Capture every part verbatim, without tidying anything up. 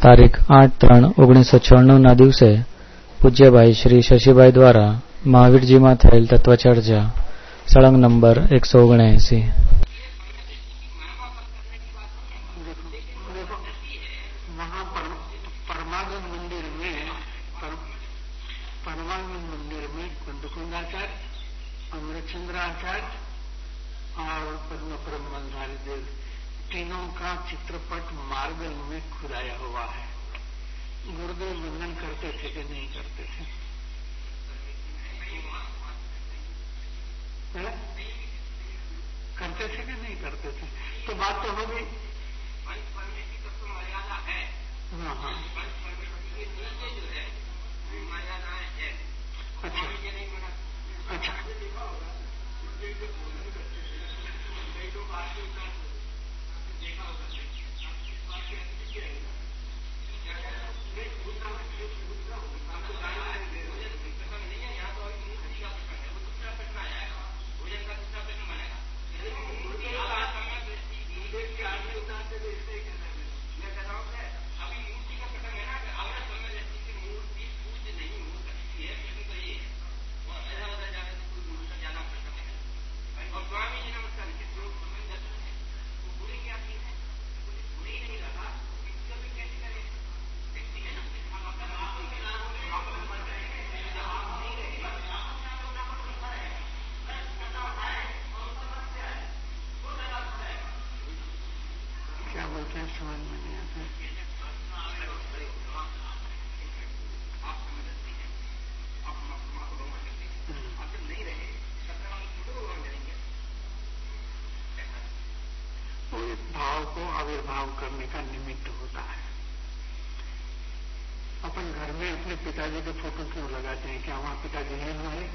તારીખ આઠ ત્રણ ઓગણીસો છન્નું ના દિવસે પૂજ્યભાઈ શ્રી શશીભાઈ દ્વારા મહાવીરજીમાં થયેલ તત્વચર્ચા સળંગ નંબર એકસો ઓગણએંસી. तीनों का चित्रपट मार्बल में खुदाया हुआ है. गुरुदेव वंदन करते थे कि नहीं करते थे? है? करते थे कि नहीं करते थे? तो बात तो हो गई. हाँ हाँ अच्छा अच्छा समझ में नहीं आता. तो इस भाव को आविर्भाव करने का निमित्त होता है. अपन घर में अपने पिताजी के फोटो क्यों लगाते हैं? क्या हमारे पिताजी हैं हमारे?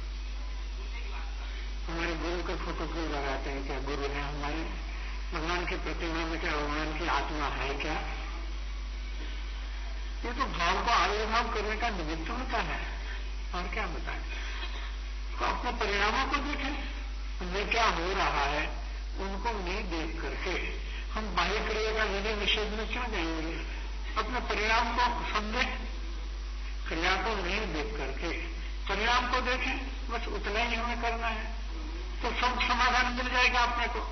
हमारे गुरु का फोटो क्यों लगाते हैं? क्या गुरु है हमारे? भगवान की प्रतिमा में क्या भगवान की आत्मा है क्या? ये तो भाव को आविर्भाव करने का निमित्त होता है. और क्या बताएं? तो अपने परिणामों को देखें. उनमें क्या हो रहा है उनको नहीं देख करके हम बाह्य क्रिया का विधि निषेध में क्यों जाएंगे? अपने परिणाम को समझे. क्रिया को नहीं देख करके परिणाम को देखें. बस उतना ही हमें करना है तो सब समाधान मिल जाएगा अपने को.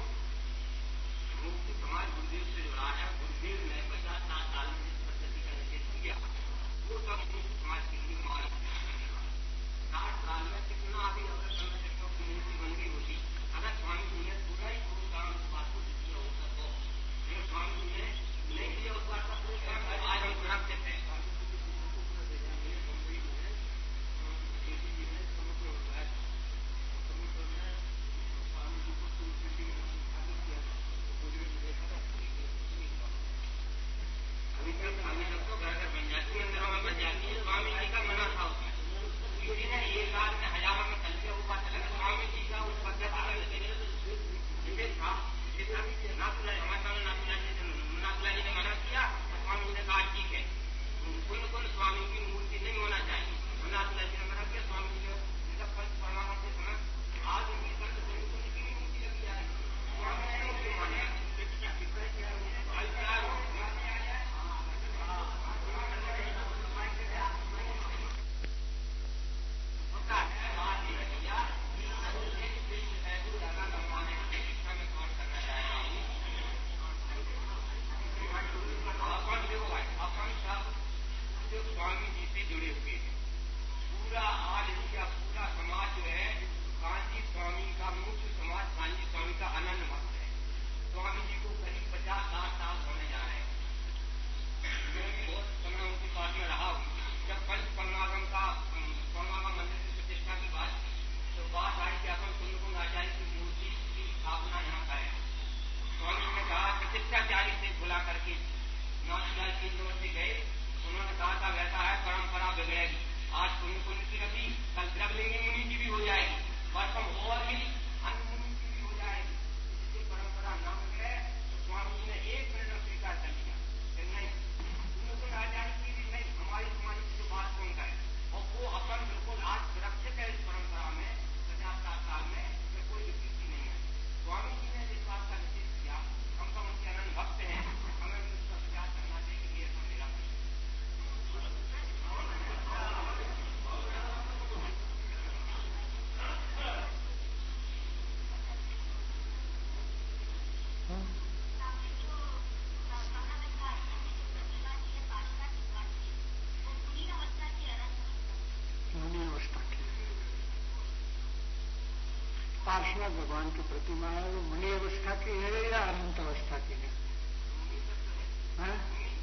भगवान की प्रतिमा है वो मणि अवस्था की है या अनंत अवस्था की है? हाँ?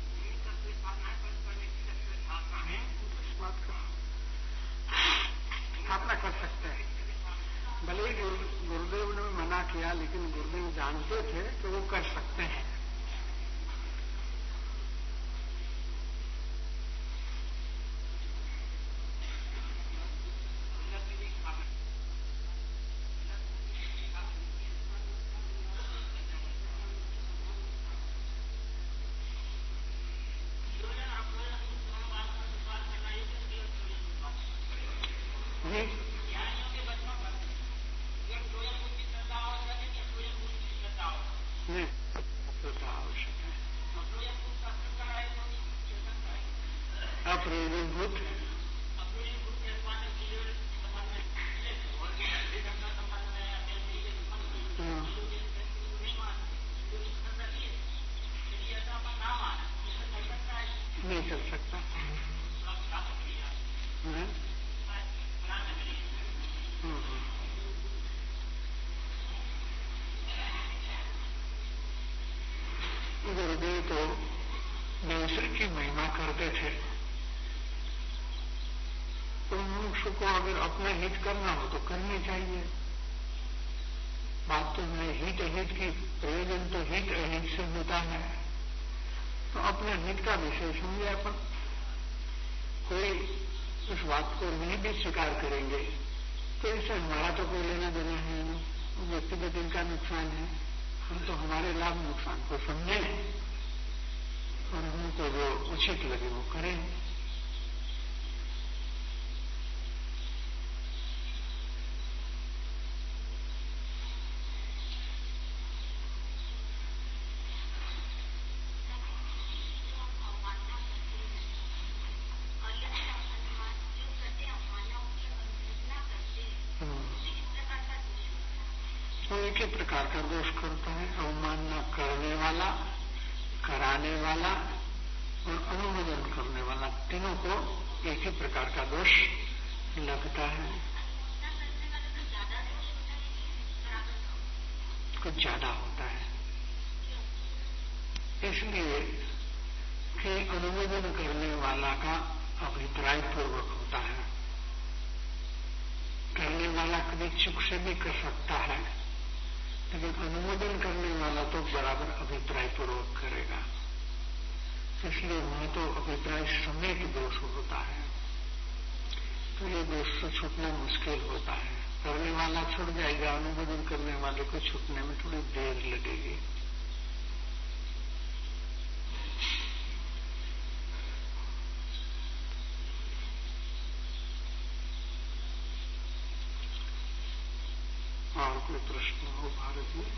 इस बात का स्थापना कर सकते हैं। भले ही गुरुदेव ने मना किया, लेकिन गुरुदेव जानते थे कि वो कर सकते हैं। अप्रयोजनभूत नहीं कर सकता। गुरुदेव तो दूसरे की महिमा करते थे, तो मनुष्य को अगर अपना हित करना हो तो करनी चाहिए। बात तो है हित अहित की, प्रयोजन तो हित अहित से होता है। तो अपने हित का विषय समझे अपन, कोई उस बात को नहीं भी स्वीकार करेंगे तो इससे हमारा तो कोई लेना देना है नहीं, व्यक्तिगत इनका नुकसान है। हम तो हमारे लाभ नुकसान को समझें और हमको जो उचित लगे वो करें। एक ही प्रकार का दोष करता है, अवमानना करने वाला, कराने वाला और अनुमोदन करने वाला, तीनों को एक ही प्रकार का दोष लगता है। कुछ ज्यादा होता है, इसलिए कि अनुमोदन करने वाला का अभिप्राय पूर्वक होता है। करने वाला कभी चुप से भी कर सकता है, लेकिन अनुमोदन करने वाला तो बराबर अभिप्राय पूर्वक करेगा। इसलिए वहां तो अभिप्राय समेत दोष होता है, तो ये दोष से छूटना मुश्किल होता है। करने वाला छूट जाएगा, अनुमोदन करने वाले को छूटने में थोड़ी देर लगेगी। और कोई प्रश्न हो भारत में?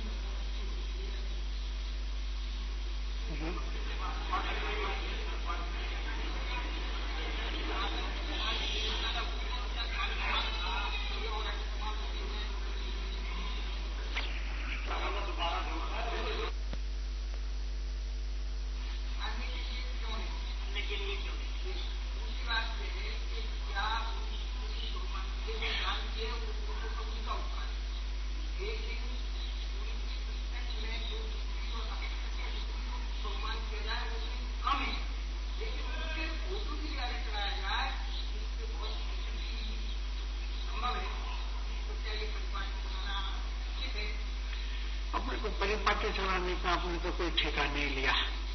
परिपाटी चलाने का आपने तो कोई ठेका नहीं लिया।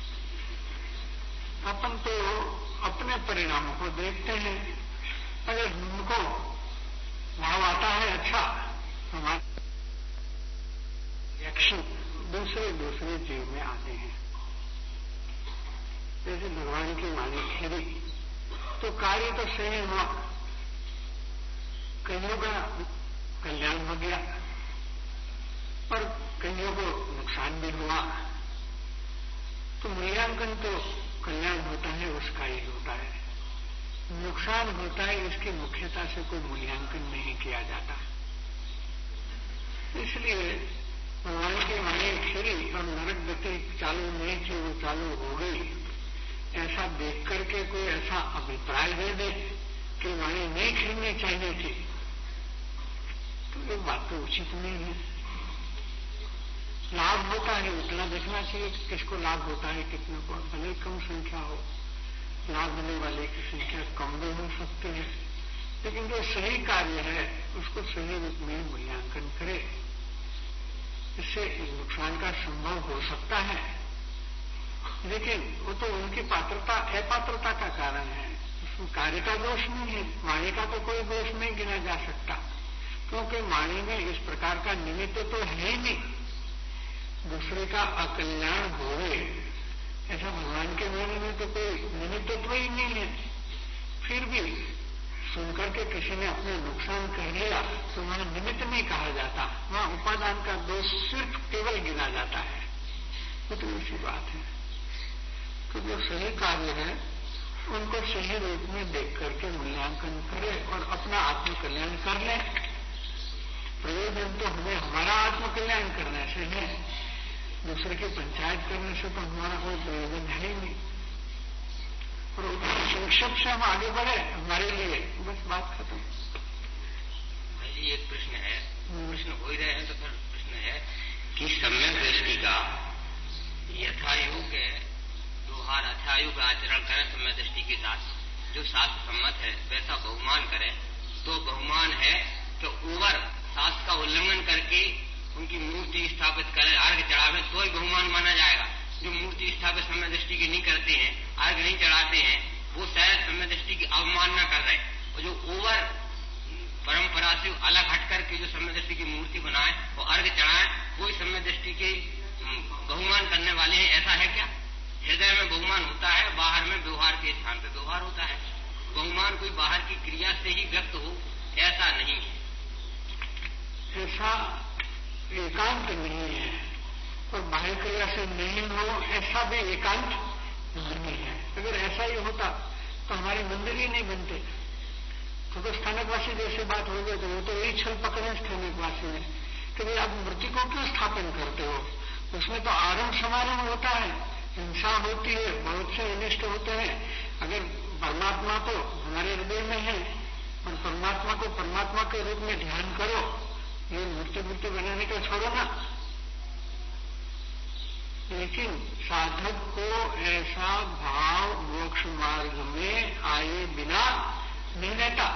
अपन तो अपने परिणामों को देखते हैं, अगर उनको भाव आता है अच्छा, हमारे रिएक्शन दूसरे दूसरे जीव में आते हैं। जैसे भगवान की वाणी खेली तो कार्य तो सही हुआ, कईयों का कल्याण हो गया पर कईयों को नुकसान भी हुआ। तो मूल्यांकन तो कल्याण होता है उसका ही होता है, नुकसान होता है इसकी मुख्यता से कोई मूल्यांकन नहीं किया जाता। इसलिए भगवान की वाणी खिली और नरक गति चालू नहीं थी, वो चालू हो गई, ऐसा देख करके कोई ऐसा अभिप्राय दे दे कि वाणी नहीं खिलनी चाहिए थी, तो ये बात तो उचित नहीं है। लाभ होता है उतना देखना चाहिए कि किसको लाभ होता है, कितने को, भले कम संख्या हो, लाभ मिलने वाले की संख्या कम भी हो सकती है, लेकिन जो सही कार्य है उसको सही रूप में मूल्यांकन करे। इससे नुकसान का संभव हो सकता है, लेकिन वो तो उनकी पात्रता अपात्रता का कारण है, उसमें कार्य का दोष नहीं है। माया का तो कोई दोष नहीं गिना जा सकता, क्योंकि माया में इस प्रकार का निमित्त तो है ही नहीं। दूसरे का अकल्याण होवे ऐसा भगवान के मन में तो कोई निमित्तत्व ही नहीं है। फिर भी सुनकर के किसी ने अपने नुकसान कर लिया तो वहां निमित्त नहीं कहा जाता, वहां उपादान का दोष सिर्फ केवल गिना जाता है। वो तो ऐसी बात है। तो जो सही कार्य है उनको सही रूप में देख करके मूल्यांकन करे और अपना आत्मकल्याण कर ले। प्रयोजन तो हमें हमारा आत्मकल्याण करने से है, दूसरे की पंचायत करने से तो हमारा कोई प्रयोजन है ही नहीं। और संक्षेप से हम आगे बढ़े हमारे लिए बस बात खत्म। भाई एक प्रश्न है, प्रश्न हो ही रहे हैं तो फिर प्रश्न है कि सम्यक दृष्टि का यथायोग व्यवहार अथायोग आचरण करें सम्य दृष्टि के साथ, जो शास्त्र सम्मत है वैसा बहुमान करें तो बहुमान है कि ओवर शास्त्र का उल्लंघन करके उनकी मूर्ति स्थापित करें, अर्घ चढ़ावे तो ही बहुमान माना जाएगा। जो मूर्ति स्थापित सम्य दृष्टि की नहीं करते हैं, अर्घ नहीं चढ़ाते हैं, वो शायद सम्य दृष्टि की अवमानना कर रहे हैं। और जो ओवर परंपरा से अलग हट करके जो सम्य दृष्टि की मूर्ति बनाए और अर्घ चढ़ाए वो सम्य दृष्टि के बहुमान करने वाले हैं। ऐसा है क्या? हृदय में बहुमान होता है, बाहर में व्यवहार के स्थान पर व्यवहार होता है। बहुमान कोई बाहर की क्रिया से ही व्यक्त हो ऐसा नहीं है। ऐसा एकांत नहीं है और बाह्य क्रिया से नहीं हो ऐसा भी एकांत नहीं है। अगर ऐसा ही होता तो हमारे मंदिर ही नहीं बनते। तो, तो स्थानकवासी जैसे बात हो गई तो वो तो यही छल पकड़े स्थानकवासी में कि भाई आप मूर्ति को क्यों स्थापन करते हो? उसमें तो आरंभ समारंभ होता है, हिंसा होती है, बहुत से अनिष्ट होते हैं। अगर परमात्मा तो हमारे हृदय में है और परमात्मा को परमात्मा के रूप में ध्यान करो, ये मूर्ति मूर्ति बनाने का छोड़ो ना। लेकिन साधक को ऐसा भाव मोक्ष मार्ग में आए बिना नहीं रहता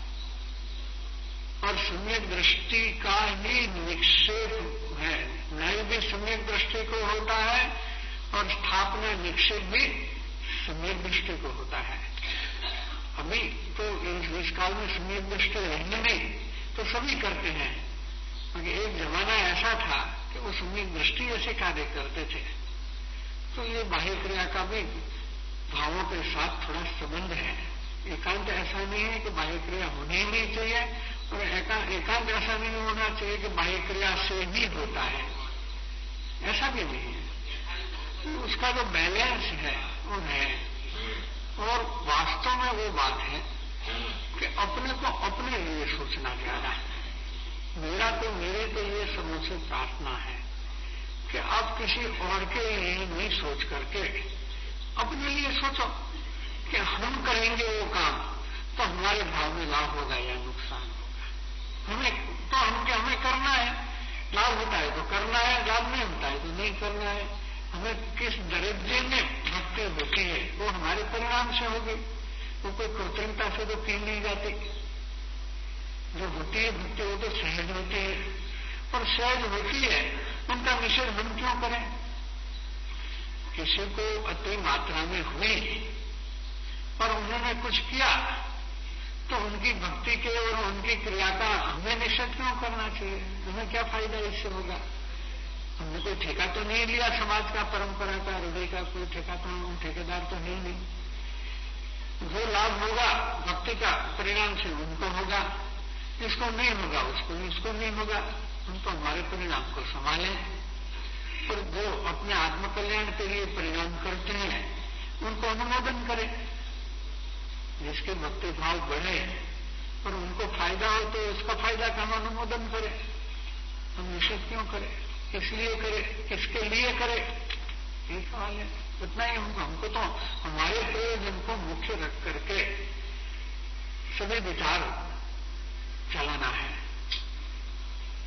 और सम्यक दृष्टि का ही निक्षेप है। न्याय भी सम्यक दृष्टि को होता है और स्थापना निक्षेप भी सम्यक दृष्टि को होता है। अभी तो इस काल में सम्यक दृष्टि रहने नहीं तो सभी करते हैं, क्योंकि एक जमाना ऐसा था कि वो सम्यक दृष्टि ऐसे कार्य करते थे। तो ये बाह्य क्रिया का भी भावों के साथ थोड़ा संबंध है। एकांत ऐसा नहीं है कि बाह्य क्रिया होनी ही नहीं चाहिए और एकांत ऐसा नहीं होना चाहिए कि बाह्य क्रिया से ही होता है, ऐसा भी नहीं है। तो उसका जो बैलेंस है वो है। और वास्तव में वो बात है कि अपने को अपने लिए सोचना ज्यादा है। मेरा तो मेरे तो ये समझ प्रार्थना है कि आप किसी और के लिए नहीं सोच करके अपने लिए सोचो कि हम करेंगे वो काम तो हमारे भाव में लाभ होगा या नुकसान होगा। हमें तो हम क्या हमें करना है, लाभ होता है तो करना है, लाभ नहीं होता है तो नहीं करना है। हमें किस दरिद्र में भक्ति होती है वो हमारे परिणाम से होगी, वो कोई कृत्रिमता से तो की नहीं जाती। जो होती है भक्ति वो तो सहज होती है और सहज होती है, उनका निषेध हम क्यों करें? किसी को अति मात्रा में हुई और उन्होंने कुछ किया तो उनकी भक्ति के और उनकी क्रिया का हमें निषेध क्यों करना चाहिए? हमें क्या फायदा इससे होगा? हमने कोई ठेका तो नहीं लिया समाज का, परंपरा का, हृदय का कोई ठेका तो हम ठेकेदार तो नहीं नहीं। जो लाभ होगा भक्ति का परिणाम से उनको होगा, इसको नहीं होगा उसको इसको नहीं होगा। हम तो हमारे परिणाम को संभालें और जो अपने आत्मकल्याण के लिए परिणाम करते हैं उनको अनुमोदन करें। जिसके भक्ति भाव बढ़े और उनको फायदा हो तो उसका फायदा का हम अनुमोदन करें। हम निषेध क्यों करें? इसलिए करे, किसके लिए करे, ये सवाल है। उतना ही हमको हमको तो हमारे प्रयोजन को मुख्य रख करके सभी विचार चलाना है।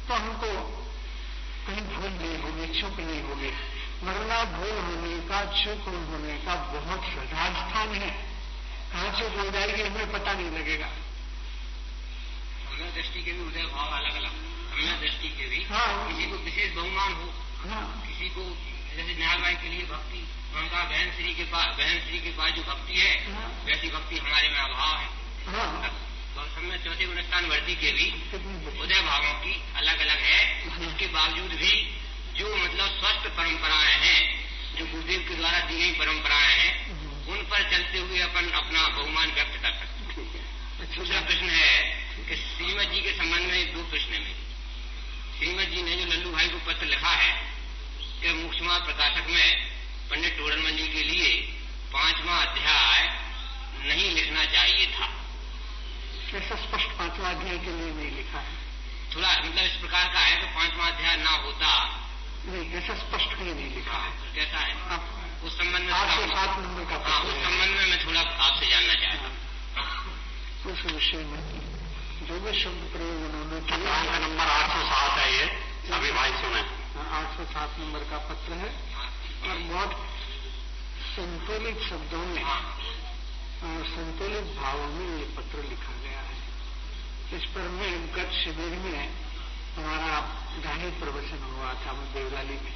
तो हमको कहीं भूल नहीं होगी, चूक नहीं होगी, वरना भूल होने का, चूक होने का बहुत सजा स्थान है। कहां चूक हो जाएगी हमें पता नहीं लगेगा। सम्यक दृष्टि के भी उदय भाव अलग अलग, सम्यक दृष्टि के भी। हाँ, किसी को विशेष बहुमान हो, हाँ, किसी को जैसे न्यायवाई के लिए भक्ति, उनका बहन श्री के पास, बहन श्री के पास जो भक्ति है, हाँ, वैसी भक्ति हमारे में अभाव है। हाँ, सम्यक चौथे गुणस्थान वर्ती के भी उदय भावों की अलग अलग है। उसके बावजूद भी जो मतलब स्वस्थ परंपराएं हैं, जो गुरुदेव के द्वारा दी गई परंपराएं हैं, उन पर चलते हुए अपन अपना बहुमान व्यक्त कर सकते हैं। दूसरा प्रश्न है कि श्रीमद जी के संबंध में दो प्रश्न है मेरे। श्रीमद जी ने जो लल्लू भाई को पत्र लिखा है कि मोक्षमार्ग प्रकाशक में पंडित टोडरमल जी के लिए पांचवा अध्याय नहीं लिखना चाहिए था। ऐसा स्पष्ट पांचवा अध्याय के लिए नहीं लिखा है। थोड़ा मतलब इस प्रकार का है कि पांचवा अध्याय ना होता, नहीं, ऐसा स्पष्ट कहीं नहीं लिखा है। कैसा है? आप उस संबंध में आठ सौ सात नंबर का हाँ, उस संबंध में मैं थोड़ा आपसे जानना चाहता हूँ। उस विषय में जो भी शब्द प्रयोग उन्होंने किया का नंबर आठ सौ सात है, ये सभी भाई सुने। आठ सौ सात नंबर का पत्र है और बहुत संतुलित शब्दों में और संतुलित भावों में ये पत्र लिखा गया है। इस पर में गत शिविर में हमारा गाही प्रवचन हुआ था देवलाली में,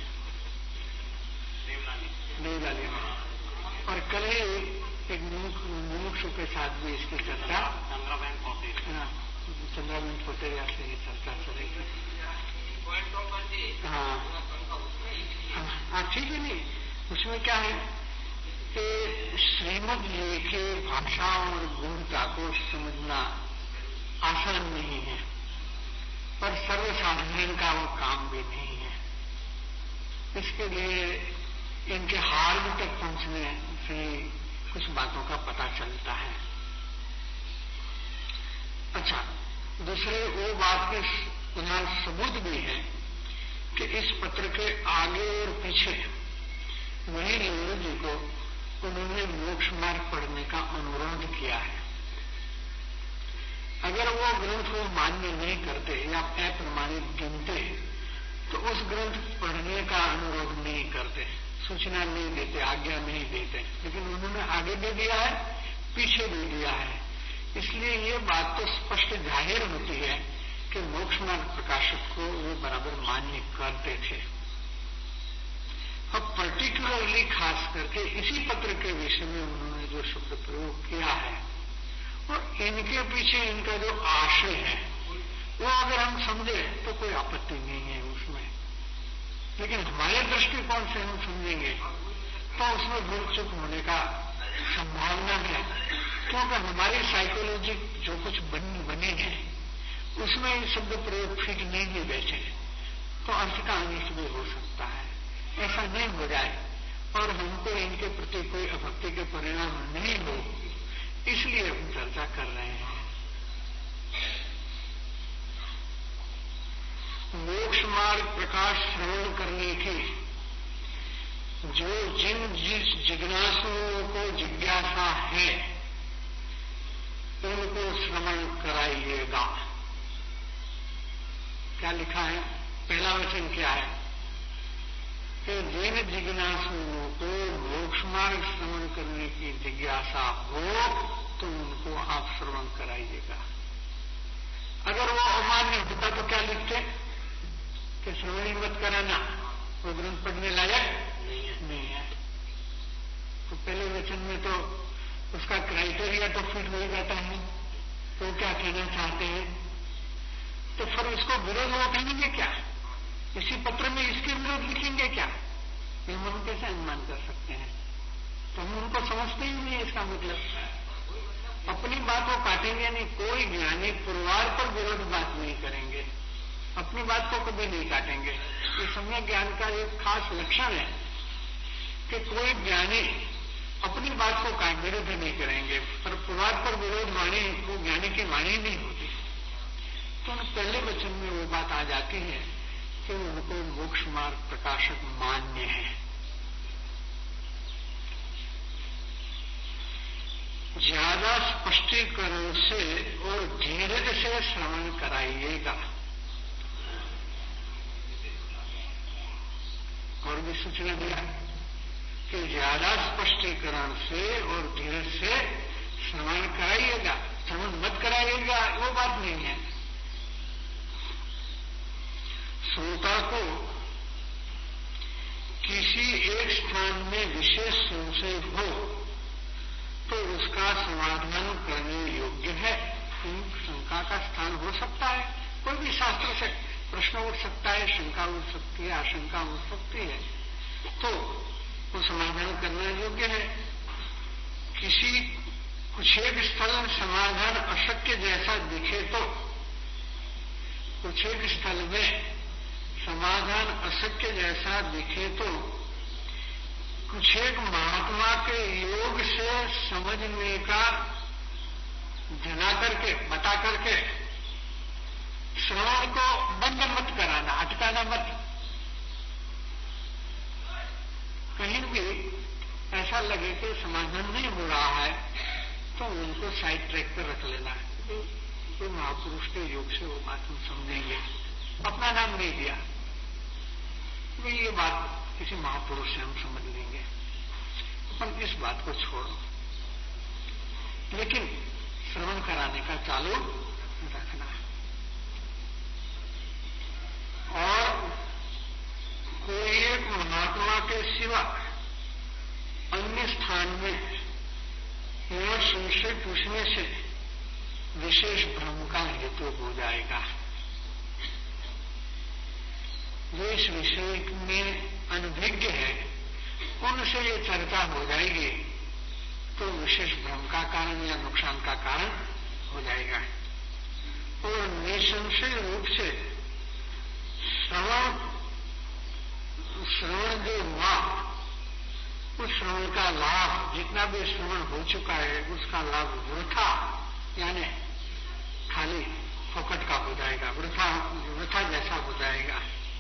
देवलाली में, और कल ही एक मुमुक्षु के साथ भी इसकी चर्चा चंद्राबेन पोटेरिया से ही चर्चा चलेगी। हाँ हाँ, ठीक है। नहीं, उसमें क्या है कि श्रीमद जी के भाषा और गुणता को समझना आसान नहीं है, पर सर्वसाधारण का वो काम भी नहीं है। इसके लिए इनके हार्द तक पहुंचने से कुछ बातों का पता चलता है। अच्छा, दूसरे वो बात के यहाँ सबूत भी है कि इस पत्र के आगे और पीछे वही लल्लू जी को उन्होंने मोक्ष मार्ग पढ़ने का अनुरोध किया है। अगर वो ग्रंथ को मान्य नहीं करते या अप्रमाणित गिनते तो उस ग्रंथ पढ़ने का अनुरोध नहीं करते, सूचना नहीं देते, आज्ञा नहीं देते, लेकिन उन्होंने आगे भी दिया है, पीछे भी दिया है। इसलिए ये बात तो स्पष्ट जाहिर होती है कि मोक्ष मार्ग प्रकाशक को वो बराबर मान्य करते थे। अब पर्टिकुलरली खास करके इसी पत्र के विषय में उन्होंने जो शब्द प्रयोग किया है और इनके पीछे इनका जो आशय है वो अगर हम समझे तो कोई आपत्ति नहीं है उसमें, लेकिन हमारे दृष्टिकोण से हम समझेंगे तो उसमें भूल चूक होने का संभावना है, क्योंकि हमारी साइकोलॉजी जो कुछ बनी बनी है उसमें शब्द प्रयोग फिट नहीं भी बैठे तो अर्थ का अनिष्ट भी हो सकता है। ऐसा नहीं हो जाए और हमको इनके प्रति कोई अभक्ति के परिणाम नहीं हो, इसलिए हम चर्चा कर रहे हैं। मोक्ष मार्ग प्रकाश श्रवण करने की जो जिन जिस जिज्ञासुओं को जिज्ञासा है उनको श्रवण कराइएगा। क्या लिखा है? पहला वचन क्या है कि जिन जिज्ञासुओं को मोक्ष मार्ग श्रवण करने की जिज्ञासा हो तो उनको आप श्रवण कराइएगा। अगर वो अमान्य होता तो क्या लिखते कि श्रवण ही मत कराना, वो ग्रंथ पढ़ने लायक नहीं है। तो पहले वचन में तो उसका क्राइटेरिया तो फिट हो जाता है, तो क्या कहना चाहते हैं, तो फिर उसको विरोध वो कहेंगे क्या? इसी पत्र में इसके विरोध लिखेंगे क्या? ये हम कैसे अनुमान कर सकते हैं? तो हम उनको समझते ही नहीं। इसका मतलब अपनी बात को काटेंगे नहीं। कोई ज्ञानी पुरवार पर विरोध बात नहीं करेंगे, अपनी बात को कभी नहीं काटेंगे। ये सम्यक ज्ञान का एक खास लक्षण है कि कोई ज्ञानी अपनी बात को काट विरोध नहीं करेंगे, पर पुरवार पर विरोध वाणी वो ज्ञानी की वाणी नहीं होती। तो पहले वचन में वो बात आ जाती है कि उनको मोक्ष मार्ग प्रकाशक मान्य है। ज्यादा स्पष्टीकरण से और धीरज से श्रवण कराइएगा। भी सूचना दिया कि ज्यादा स्पष्टीकरण से और धीरज से श्रवण कराइएगा, श्रवण मत कराइएगा वो बात नहीं है। श्रोता को किसी एक स्थान में विशेष संशय हो तो उसका समाधान करने योग्य है। शंका का स्थान हो सकता है, कोई भी शास्त्र से प्रश्न उठ सकता है, शंका उठ सकती है, आशंका उठ सकती है, तो वो समाधान करना योग्य है। किसी कुछ एक स्थल में समाधान अशक्य जैसा दिखे तो कुछ एक स्थल में समाधान अशक्य जैसा दिखे तो कुछ एक महात्मा के योग से समझने का जना करके बता करके श्रवण को बंद मत कराना, अटकाना मत। कहीं भी ऐसा लगे कि समाधान नहीं हो रहा है तो उनको साइड ट्रैक पर रख लेना है। कोई महापुरुष के योग से वो बात हम समझेंगे, अपना नाम नहीं दिया, ये बात किसी महापुरुष से हम समझ लेंगे, अपन इस बात को छोड़ो, लेकिन श्रवण कराने का चालू रखना है। और कोई एक महात्मा के सिवा अन्य स्थान में यह संशय पूछने से विशेष भ्रम का हेतु हो जाएगा। जो इस विषय में अनभिज्ञ है उनसे ये चर्चा हो जाएगी तो विशेष भ्रम का कारण या नुकसान का कारण हो जाएगा। और निसंशय रूप से श्रवण श्रवण जो हुआ उस श्रवण का लाभ, जितना भी श्रवण हो चुका है उसका लाभ वृथा यानी खाली फोकट का हो जाएगा, वृथा वृथा जैसा हो जाएगा।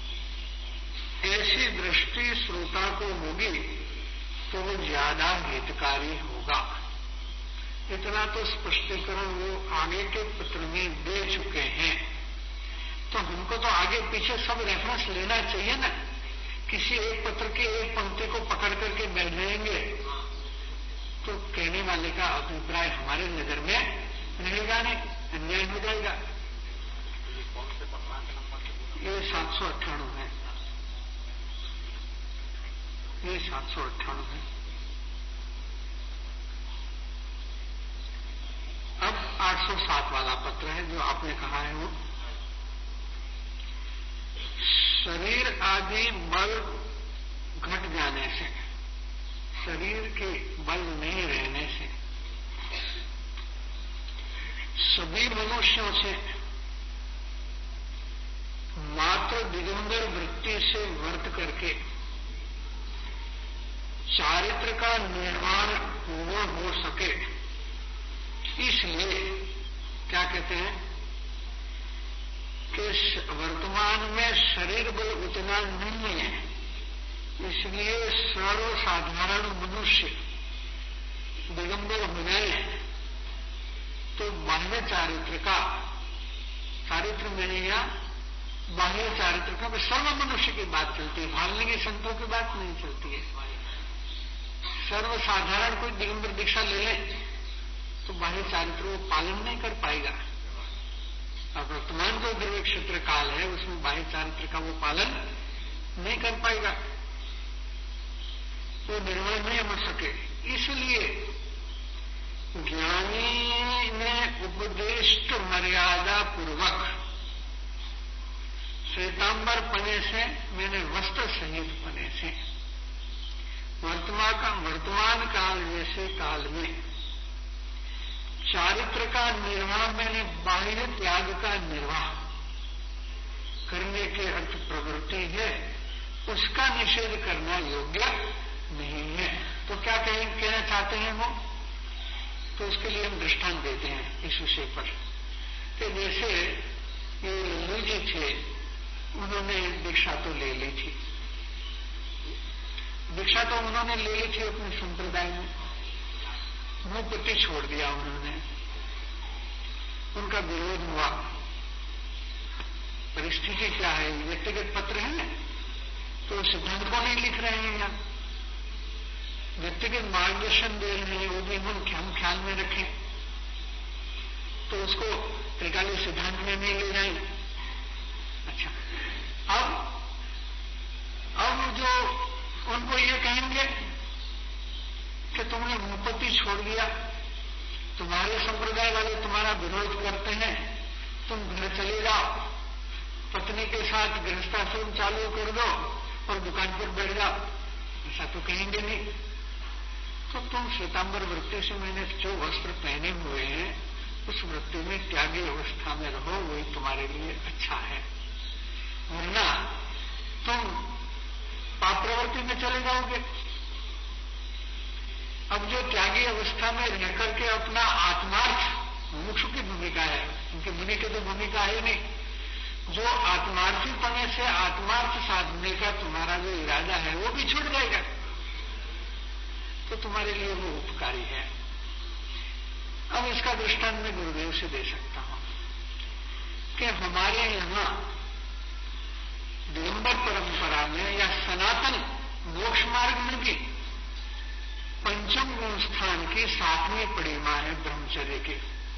ऐसी दृष्टि श्रोता को होगी तो वो ज्यादा हितकारी होगा। इतना तो स्पष्टीकरण वो आगे के पत्र में दे चुके हैं, तो हमको तो आगे पीछे सब रेफरेंस लेना चाहिए ना। किसी एक पत्र की एक पंक्ति को पकड़ करके बैठ जाएंगे तो कहने वाले का अभिप्राय हमारे नजर में रहेगा नहीं, अन्याय हो जाएगा। ये सात सौ अट्ठानवे है, ये सात सौ अट्ठानवे है। अब आठ सौ सात वाला पत्र है जो आपने कहा है वो शरीर आदि बल घट जाने से, शरीर के बल नहीं रहने से सभी मनुष्यों से मात्र दिगंबर वृत्ति से वर्त करके चारित्र का निर्माण पूर्ण हो सके, इसलिए क्या कहते हैं कि वर्तमान में शरीर बल उतना नहीं है, इसलिए सर्वसाधारण मनुष्य दिगंबर हो जाए तो बाह्य चारित्र का, चारित्र मैंने या बाह्य चारित्र का सर्व मनुष्य की बात चलती है, भालने संतों की बात नहीं चलती है। सर्वसाधारण कोई दिगंबर दीक्षा ले ले तो बाह्य चारित्र वो पालन नहीं कर पाएगा। अब वर्तमान जो दिव्य क्षेत्र काल है उसमें बाह्य चारित्र का वो पालन नहीं कर पाएगा, वो निर्माण नहीं हो सके। इसलिए ज्ञानी ने उपदिष्ट मर्यादा पूर्वक श्वेतांबर पने से, मैंने वस्त्र सहित पने से, वर्तमान का वर्तमान काल जैसे काल में चारित्र का निर्वाह मैंने बाह्य त्याग का निर्वाह करने के अर्थ प्रवृत्ति है, उसका निषेध करना योग्य नहीं है। तो क्या कहें कहना चाहते हैं वो, तो उसके लिए हम दृष्टांत देते हैं इस विषय पर कि जैसे ये लल्लू जी थे, उन्होंने दीक्षा तो ले ली थी, दीक्षा तो उन्होंने ले ली थी अपने संप्रदाय में, मुंह पट्टी छोड़ दिया उन्होंने, उनका विरोध हुआ। परिस्थिति क्या है, व्यक्तिगत पत्र है ना, तो तो सिद्धांत को नहीं लिख रहे हैं यहाँ, व्यक्तिगत मार्गदर्शन दे रहे हैं, वो भी हम ख्याल में रखें, तो उसको त्रिकालीन सिद्धांत में नहीं ले जाए। अच्छा, अब अब जो उनको ये कहेंगे कि तुमने मुपत्ति छोड़ दिया, तुम्हारे संप्रदाय वाले तुम्हारा विरोध करते हैं, तुम घर चले जाओ, पत्नी के साथ गृहस्थाश्रम चालू कर दो और दुकान पर बैठ जाओ, ऐसा तो कहेंगे नहीं। तो तुम श्वेतांबर वृत्ति से मैंने जो वस्त्र पहने हुए हैं उस वृत्ति में त्यागी अवस्था में रहो, वही तुम्हारे लिए अच्छा है, वरना तुम पाप प्रवृत्ति में चले जाओगे। अब जो त्यागी अवस्था में रह करके अपना आत्मार्थ, मुमुक्षु की भूमिका है, उनकी मुनि की तो भूमिका है नहीं, जो आत्मार्थी पने से आत्मार्थ साधने का तुम्हारा जो इरादा है वो भी छूट जाएगा, तो तुम्हारे लिए वो उपकारी है। अब इसका दृष्टांत मैं गुरुदेव से दे सकता हूं कि हमारे यहां दिगंबर परंपरा में या सनातन मोक्ष मार्ग में भी पंचम गुण स्थान की सातवीं परिमा है ब्रह्मचर्य की,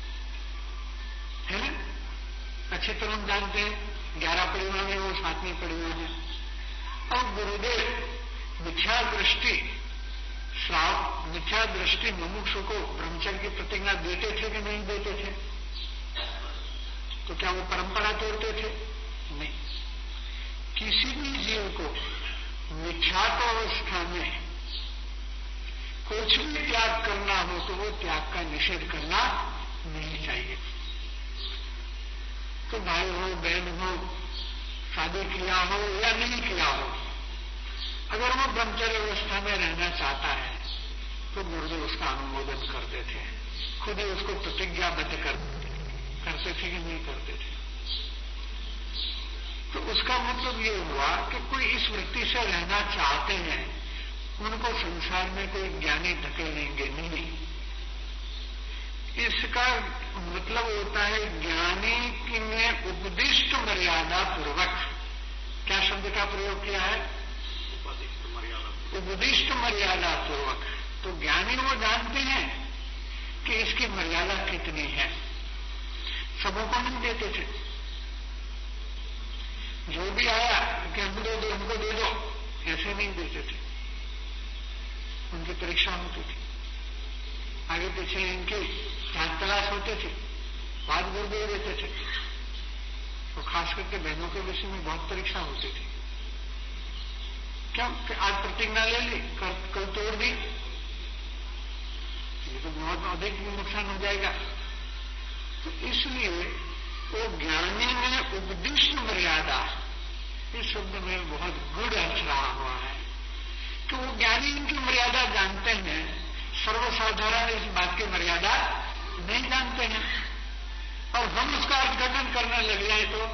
है ना? अच्छे तरह हम जानते हैं ग्यारह परिमा में वो सातवीं परिमा है। अब गुरुदेव मिथ्या दृष्टि श्राव मिथ्या दृष्टि मुमुक्षु को ब्रह्मचर्य की प्रतिज्ञा देते थे कि नहीं देते थे? तो क्या वो परंपरा तोड़ते थे? नहीं। किसी भी जीव को मिथ्यात्वावस्था में कुछ भी त्याग करना हो तो वो त्याग का निषेध करना नहीं चाहिए। तो भाई हो, बहन हो, शादी किया हो या नहीं किया हो, अगर वो ब्रह्मचर्य अवस्था में रहना चाहता है तो गुरुदेव उसका अनुमोदन करते थे, खुद ही उसको प्रतिज्ञाबद्ध कर, करते थे कि नहीं करते थे। तो उसका मतलब ये हुआ कि कोई इस वृत्ति से रहना चाहते हैं, उनको संसार में कोई ज्ञानी धकेलेंगे नहीं। इसका मतलब होता है ज्ञानी की ने उपदिष्ट मर्यादा पूर्वक, क्या शब्द का प्रयोग किया है? उपदिष्ट मर्यादा पूर्वक। तो ज्ञानी वो जानते हैं कि इसकी मर्यादा कितनी है, सबों को नहीं देते थे। जो भी आया कि हमको दे दो, हमको दे दो, ऐसे नहीं देते थे, उनकी परीक्षा होती थी, आगे पीछे इनकी जांच तलाश होते थे, बाद गुरुदेव देते थे। तो खास करके बहनों के विषय में बहुत परीक्षा होती थी। क्या कि आज प्रतिज्ञा ले ली, कल, कल तोड़ दी, ये तो बहुत अधिक नुकसान हो जाएगा। तो इसलिए वो ज्ञानी में उपदिष्ट मर्यादा, इस शब्द में बहुत गुड़ अर्थ रहा हुआ है कि वो ज्ञानी इनकी मर्यादा जानते हैं, सर्वसाधारण इस बात की मर्यादा नहीं जानते हैं, और हम उसका अर्थघटन करने लग जाए तो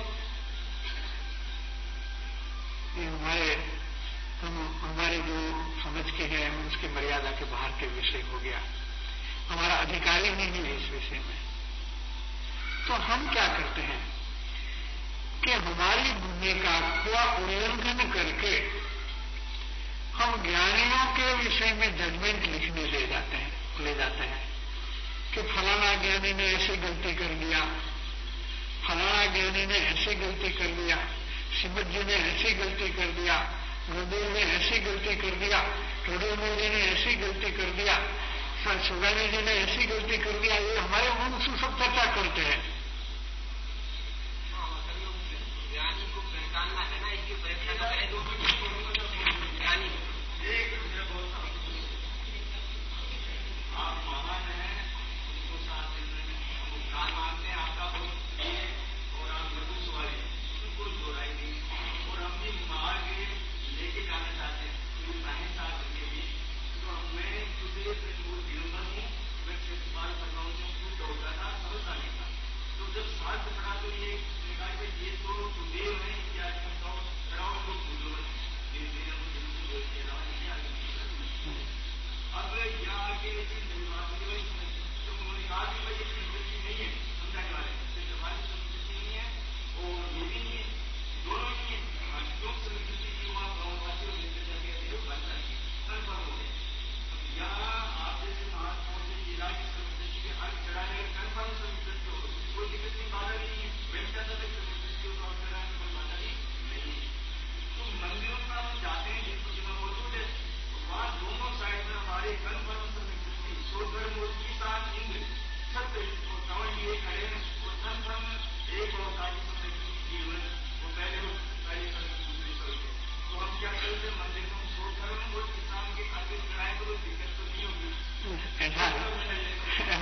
ये हमारे हम हमारे जो समझ के हैं हम उसकी मर्यादा के बाहर के विषय हो गया, हमारा अधिकार ही नहीं है इस विषय में। तो हम क्या करते हैं कि हमारी भूमिका का उल्लंघन करके हम ज्ञानियों के विषय में जजमेंट लिखने ले जाते हैं ले जाते हैं कि फलाना ज्ञानी ने ऐसी गलती कर दिया, फलाना ज्ञानी ने ऐसी गलती कर दिया, श्रीमद जी ने ऐसी गलती कर दिया, गुरुदेव ने ऐसी गलती कर दिया, टोडेमल जी ने ऐसी गलती कर दिया, सुगानी जी ने ऐसी गलती कर दिया। ये हमारे मन से सब चर्चा करते हैं। ज्ञानी को पहचानना है ना, इसकी परीक्षा तो पहले दो ज्ञानी आप महान है, उनको साथ कान मानते हैं आपका और आप लघु सवाल कोई दोहराई नहीं, और हम भी मार्ग लेके जाना चाहते हैं साइंस साथ रखेंगे। तो मैं खुद मूल दिगंबर हूँ, मैं बाल कर रहा हूँ, खुद दौड़ता था, समझता नहीं था।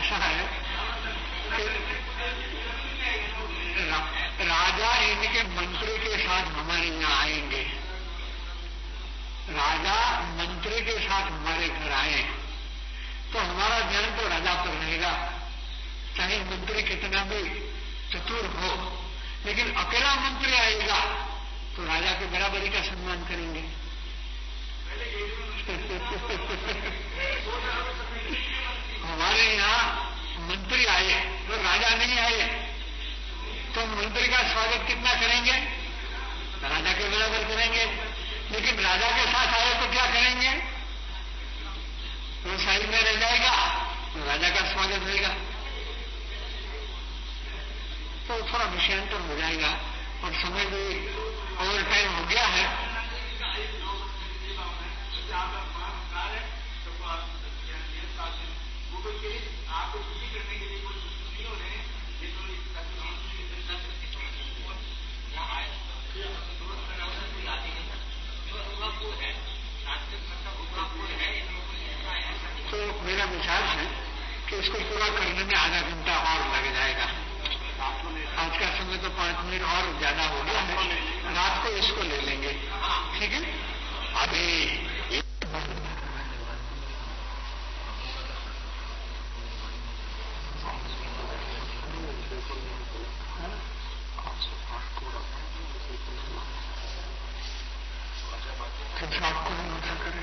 ऐसा है कि रा, राजा इनके मंत्री के साथ हमारे यहाँ आएंगे, राजा मंत्री के साथ हमारे घर आए तो हमारा ध्यान तो राजा पर रहेगा, चाहे मंत्री कितना भी चतुर हो, लेकिन अकेला मंत्री आएगा तो राजा के बराबरी का सम्मान करेंगे। हमारे यहाँ मंत्री आए तो राजा नहीं आए तो मंत्री का स्वागत कितना करेंगे? राजा के बराबर करेंगे। लेकिन राजा के साथ आए तो क्या करेंगे? वो साइड में रह जाएगा तो राजा का स्वागत होगा, तो थोड़ा विषयांतर हो जाएगा और समय भी ओवर टाइम हो गया है। तो मेरा विचार है कि इसको पूरा करने में आधा घंटा और लग जाएगा। आज का समय तो पांच मिनट और ज्यादा हो गया है, रात को इसको ले लेंगे, ठीक है? अभी आपको नहीं उठा करें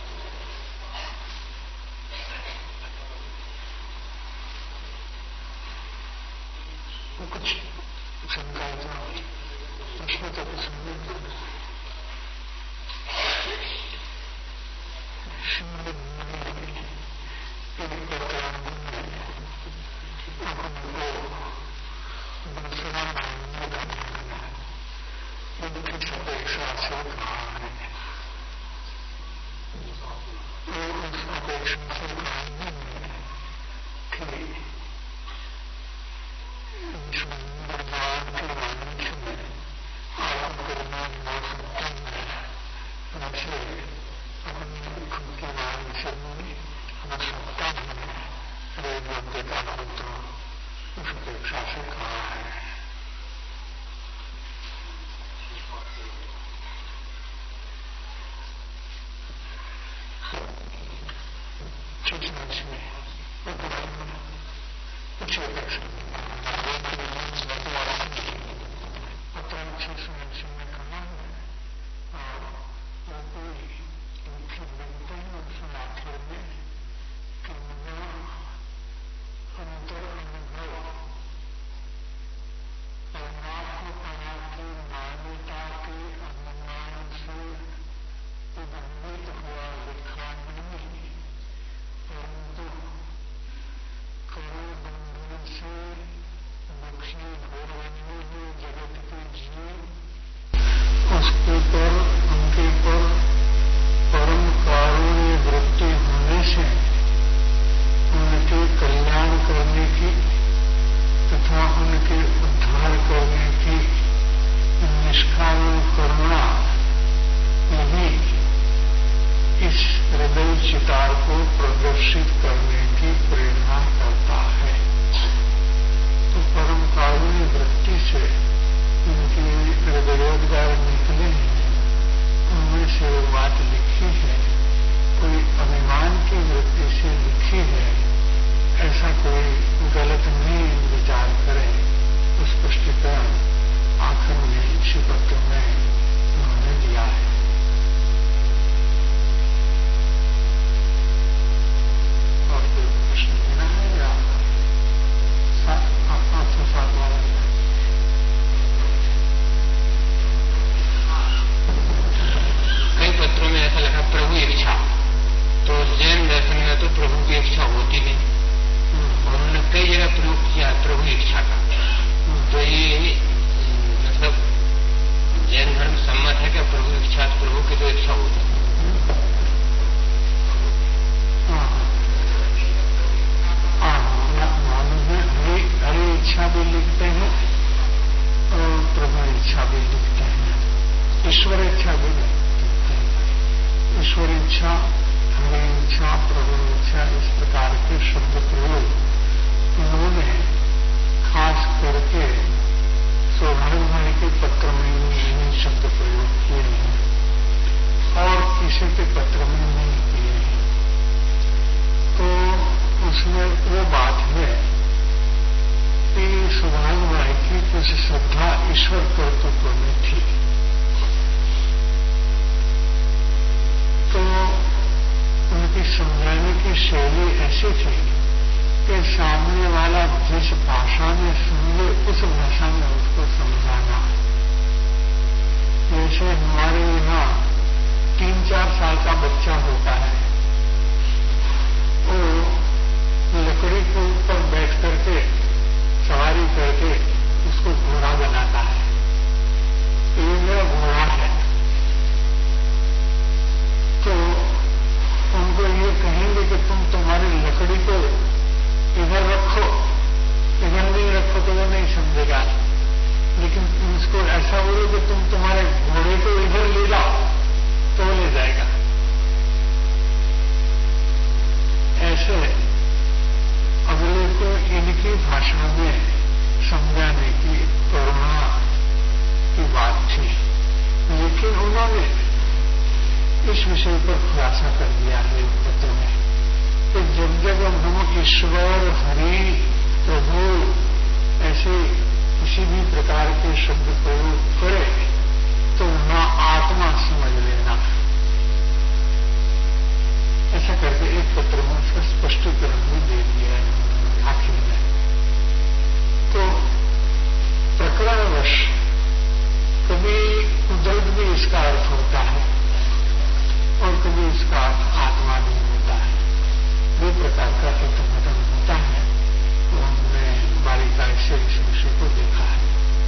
वो कुछ शंका उसमें तो कुछ श्रद्धा ईश्वर कर्तृत्व में थी। तो उनकी समझाने की शैली ऐसी थी कि सामने वाला जिस भाषा में सुन ले उस भाषा में उसको समझाना। जैसे हमारे यहाँ तीन चार साल का बच्चा होता है, वो लकड़ी के ऊपर बैठ करके सवारी करके उसको घोड़ा बनाता है। ये मेरा घोड़ा है। तो उनको ये कहेंगे कि तुम तुम्हारी लकड़ी को इधर रखो, इधर नहीं रखो तो वो नहीं समझेगा। लेकिन उसको ऐसा बोलो कि तुम तुम्हारे घोड़े को इधर ले जाओ तो वो ले जाएगा। ऐसे अगले को इनकी भाषा में समझाने की करुणा की बात थी। लेकिन उन्होंने इस विषय पर खुलासा कर दिया है पत्र में कि जब जब हम ईश्वर, हरि, प्रभु ऐसे किसी भी प्रकार के शब्द प्रयोग करें तो वहां आत्मा समझ लेना। ऐसा करके एक पत्र में उसका स्पष्टीकरण भी दे दिया है आखिर में। तो प्रकरणवश कभी उदल्ट भी इसका अर्थ होता है और कभी इसका अर्थ आत्मा भी होता है। दो प्रकार का अर्थघटन होता है। तो हमने बारीकाई से इस विषय को देखा है।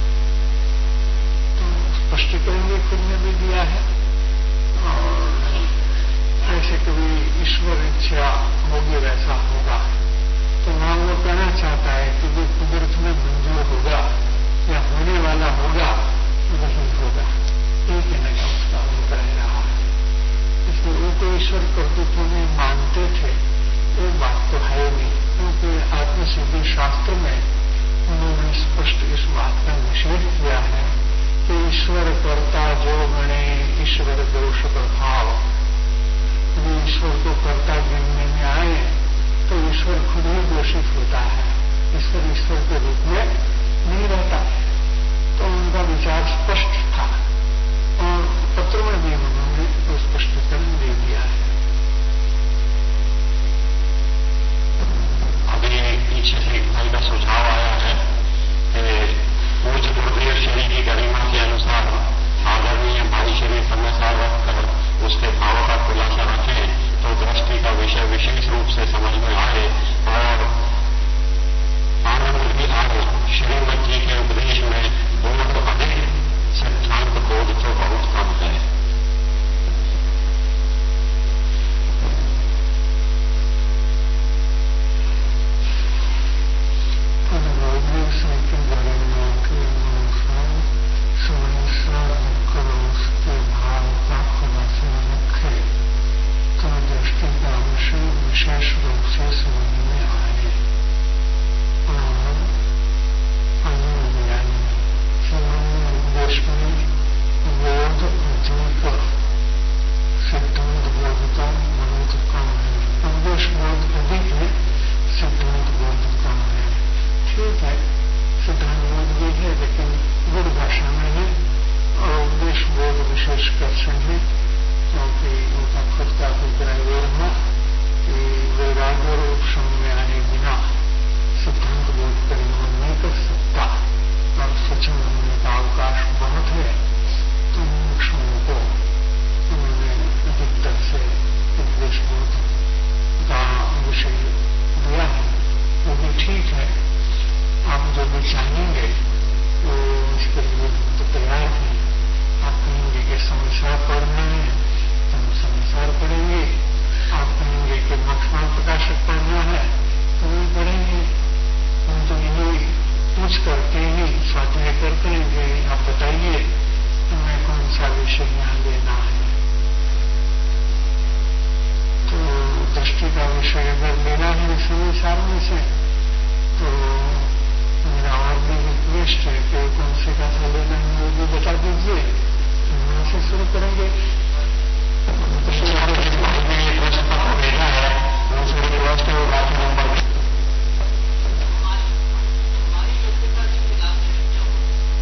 तो स्पष्टीकरण भी खुद ने भी दिया है। और ऐसे कभी ईश्वर इच्छा होगी वैसा होगा तो वहां वो कहना चाहता है कि जो कुदरत में मंजूर होगा या होने वाला होगा वही होगा। ये कहने का उसका अभिप्राय रहा है। इसलिए वो तो ईश्वर कर्तृत्व में मानते थे, वो बात तो है नहीं, क्योंकि आत्मसिद्धि शास्त्र में उन्होंने स्पष्ट इस बात का निषेध किया है कि ईश्वर कर्ता जो गणे ईश्वर दोष प्रभाव। यदि ईश्वर को कर्ता गिनने में आए तो ईश्वर खुद ही दोषित होता है। ईश्वर ईश्वर के रूप में नहीं रहता। तो उनका विचार स्पष्ट था और पत्र में भी उन्होंने तो स्पष्टीकरण दे दिया है। अभी पीछे से भाई का सुझाव आया है कि पूज्य गुरुदेव श्री की गरिमा के अनुसार आदरणीय भाई श्री समय सार रखकर उसके भाव का खुलासा रखें तो दृष्टि का विषय विशेष रूप से समझ में आए और आनंद भी आए। श्रीमद जी के उपदेश में बोध अधिक, सिद्धांत बोध तो बहुत कम है। विशेष रूप से समझ में आए और अनुज्ञान उद्देश में बोध अधिक, सिद्धांत बोध का बहुत कम है। उद्देश बोध अधिक है, सिद्धांत बोध कम है। ठीक है, सिद्धांत बोध भी है लेकिन गुड़ भाषा में है और उद्देश बोध विशेषकर से है, क्योंकि उनका खुद का अभिप्राय वो रहा कि वैराग्य रूप में आने बिना सिद्धांत बोध परिणाम नहीं कर सकता और सचन होने का अवकाश बहुत है। तो मोक्षों को उन्होंने अधिकतर से उपदेश बोध का विषय दिया है। वो भी ठीक है। आप जो भी चाहेंगे वो इसके लिए तो तैयार हैं। आप कहेंगे कि संसार पढ़ना है तो हम संसार पढ़ेंगे। आप कहेंगे कि मक्ष्माल प्रकाशक पढ़ना है तो वो पढ़ेंगे। हम तो यही पूछ करके ही स्वाध्याय करते हैं कि आप बताइए हमें कौन सा विषय यहाँ लेना है। तो दृष्टि का विषय अगर लेना है सभी साल में से तो मेरा और भी रिक्वेस्ट है कि कौन से का था लेना है वो भी बता दीजिए। हम वहां से शुरू करेंगे। भेजा है उनसे रिक्वेस्ट है वो बात नंबर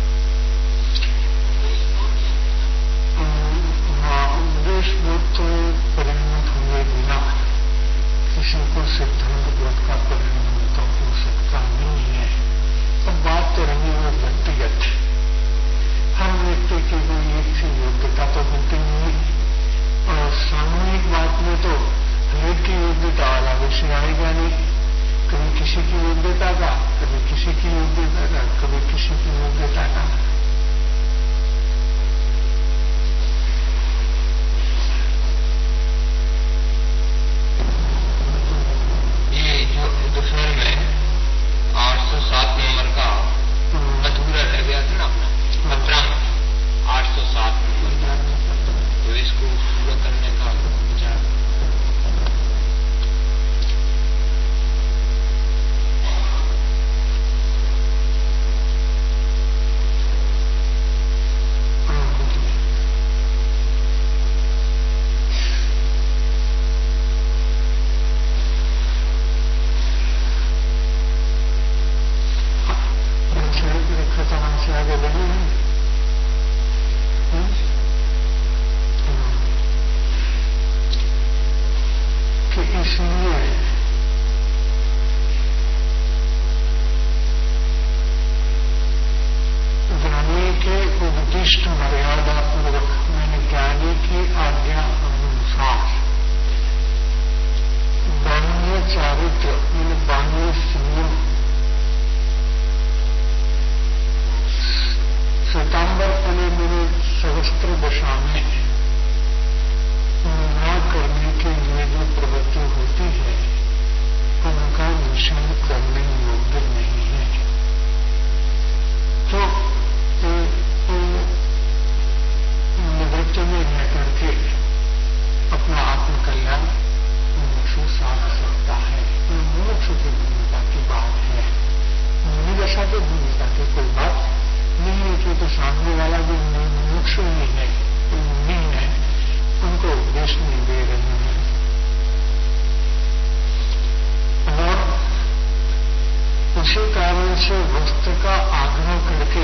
उसी कारण से वस्त्र का आग्रह करके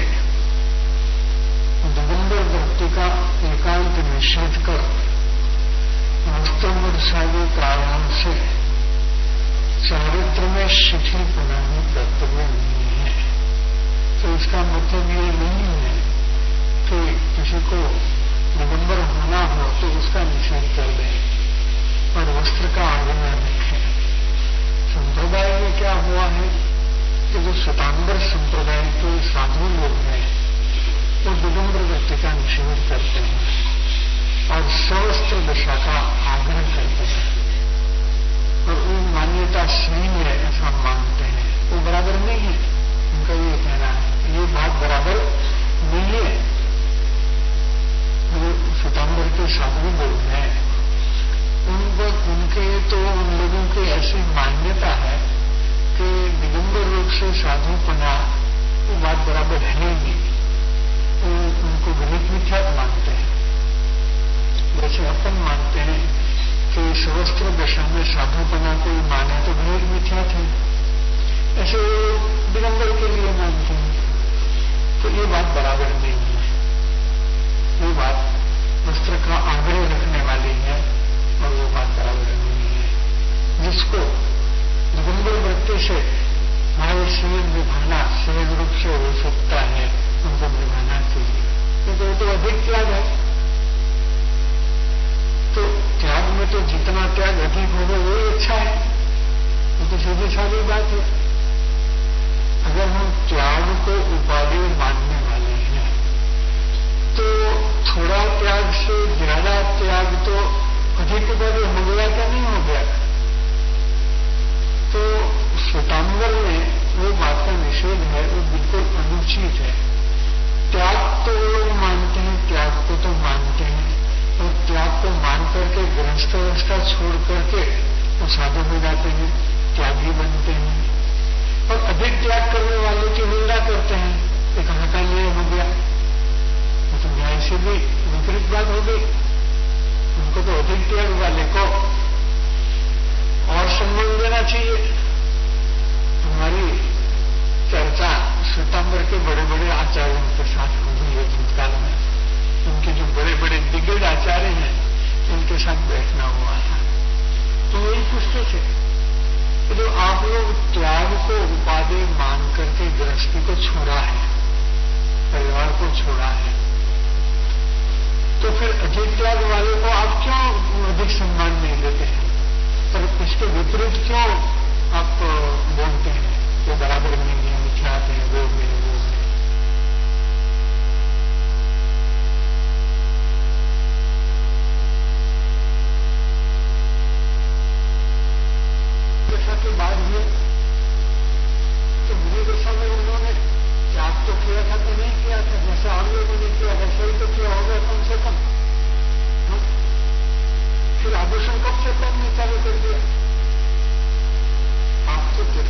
दिगंबर वृत्ति का एकांत निषेध कर वस्त्र दर्शावे कारण से चारित्र में शिथिल बनाने कर्तव्य नहीं है। तो इसका मतलब ये नहीं है कि किसी को दिगंबर होना हो तो उसका निषेध कर दे और वस्त्र का आग्रह रखे। संप्रदाय में क्या हुआ है कि जो श्वेतांबर संप्रदाय के साधु लोग हैं वो दिगंबर वृत्ति का निषेध करते हैं और सवस्त्र दशा का आग्रह करते हैं और वो मान्यता सही है ऐसा मानते हैं। वो बराबर नहीं है, उनका ये कहना है, ये बात बराबर नहीं है। जो श्वेतांबर के साधु लोग हैं उनको उनके तो उन लोगों की ऐसी मान्यता है कि दिगंबर रूप से साधुपना वो बात बराबर है नहीं। वो उनको गणित मिथ्यात्व मानते हैं। जैसे अपन मानते हैं कि सवस्त्र दशा में साधुपना कोई माने तो गणित मिथ्यात्व है, ऐसे वो दिगंबर के लिए मानते हैं। तो ये बात बराबर नहीं है। वो बात वस्त्र का आग्रह रखने वाली है और वो बात बराबर नहीं है। जिसको दिगंबर वृत्ति से हमारे शरीर निभाना सहज रूप से हो सकता है उनको निभाना चाहिए, क्योंकि वो तो अधिक त्याग है। तो त्याग में तो जितना त्याग अधिक होगा वही अच्छा है। वो तो सीधी सारी बात है। अगर हम त्याग को उपादेय मानने वाले हैं तो थोड़ा त्याग से ज्यादा त्याग तो अधिक उपादेय हो गया क्या नहीं हो गया। तो श्वेतांबर में वो बात का निषेध है, वो बिल्कुल अनुचित है। त्याग तो लोग मानते हैं, त्याग को तो मानते हैं और त्याग को मान करके गृहस्थ अवस्था छोड़ करके वो साधु हो जाते हैं, त्यागी बनते हैं और अधिक त्याग करने वालों की निंदा करते हैं। ये कहाँ का न्याय हो गया, वो तो न्याय से भी विपरीत बात हो गई। उनको तो अधिक त्याग वाले को और सम्मान देना चाहिए। हमारी चर्चा श्वेतांबर के बड़े बड़े आचार्यों के साथ हो गई है भूतकाल में। उनके जो बड़े बड़े दिग्गज आचार्य हैं उनके साथ बैठना हुआ था तो वही पूछते थे कि जो आप लोग त्याग को उपादेय मान करके गृहस्थी को छोड़ा है, परिवार को छोड़ा है, तो फिर अधिक त्याग वाले को आप क्यों अधिक सम्मान नहीं देते हैं और इसके विपरीत क्यों आप बोलते हैं वो बराबर नहीं है, मिथ्यात्व है, वो है वो है। दशा के बाद हुए तो बुरी दशा में उन्होंने त्याग तो किया था कि नहीं किया था, जैसा हम लोगों ने किया वैसा ही तो किया होगा कम से कम। फिर आभूषण कब से पहनने चालू कर दिया? आप तो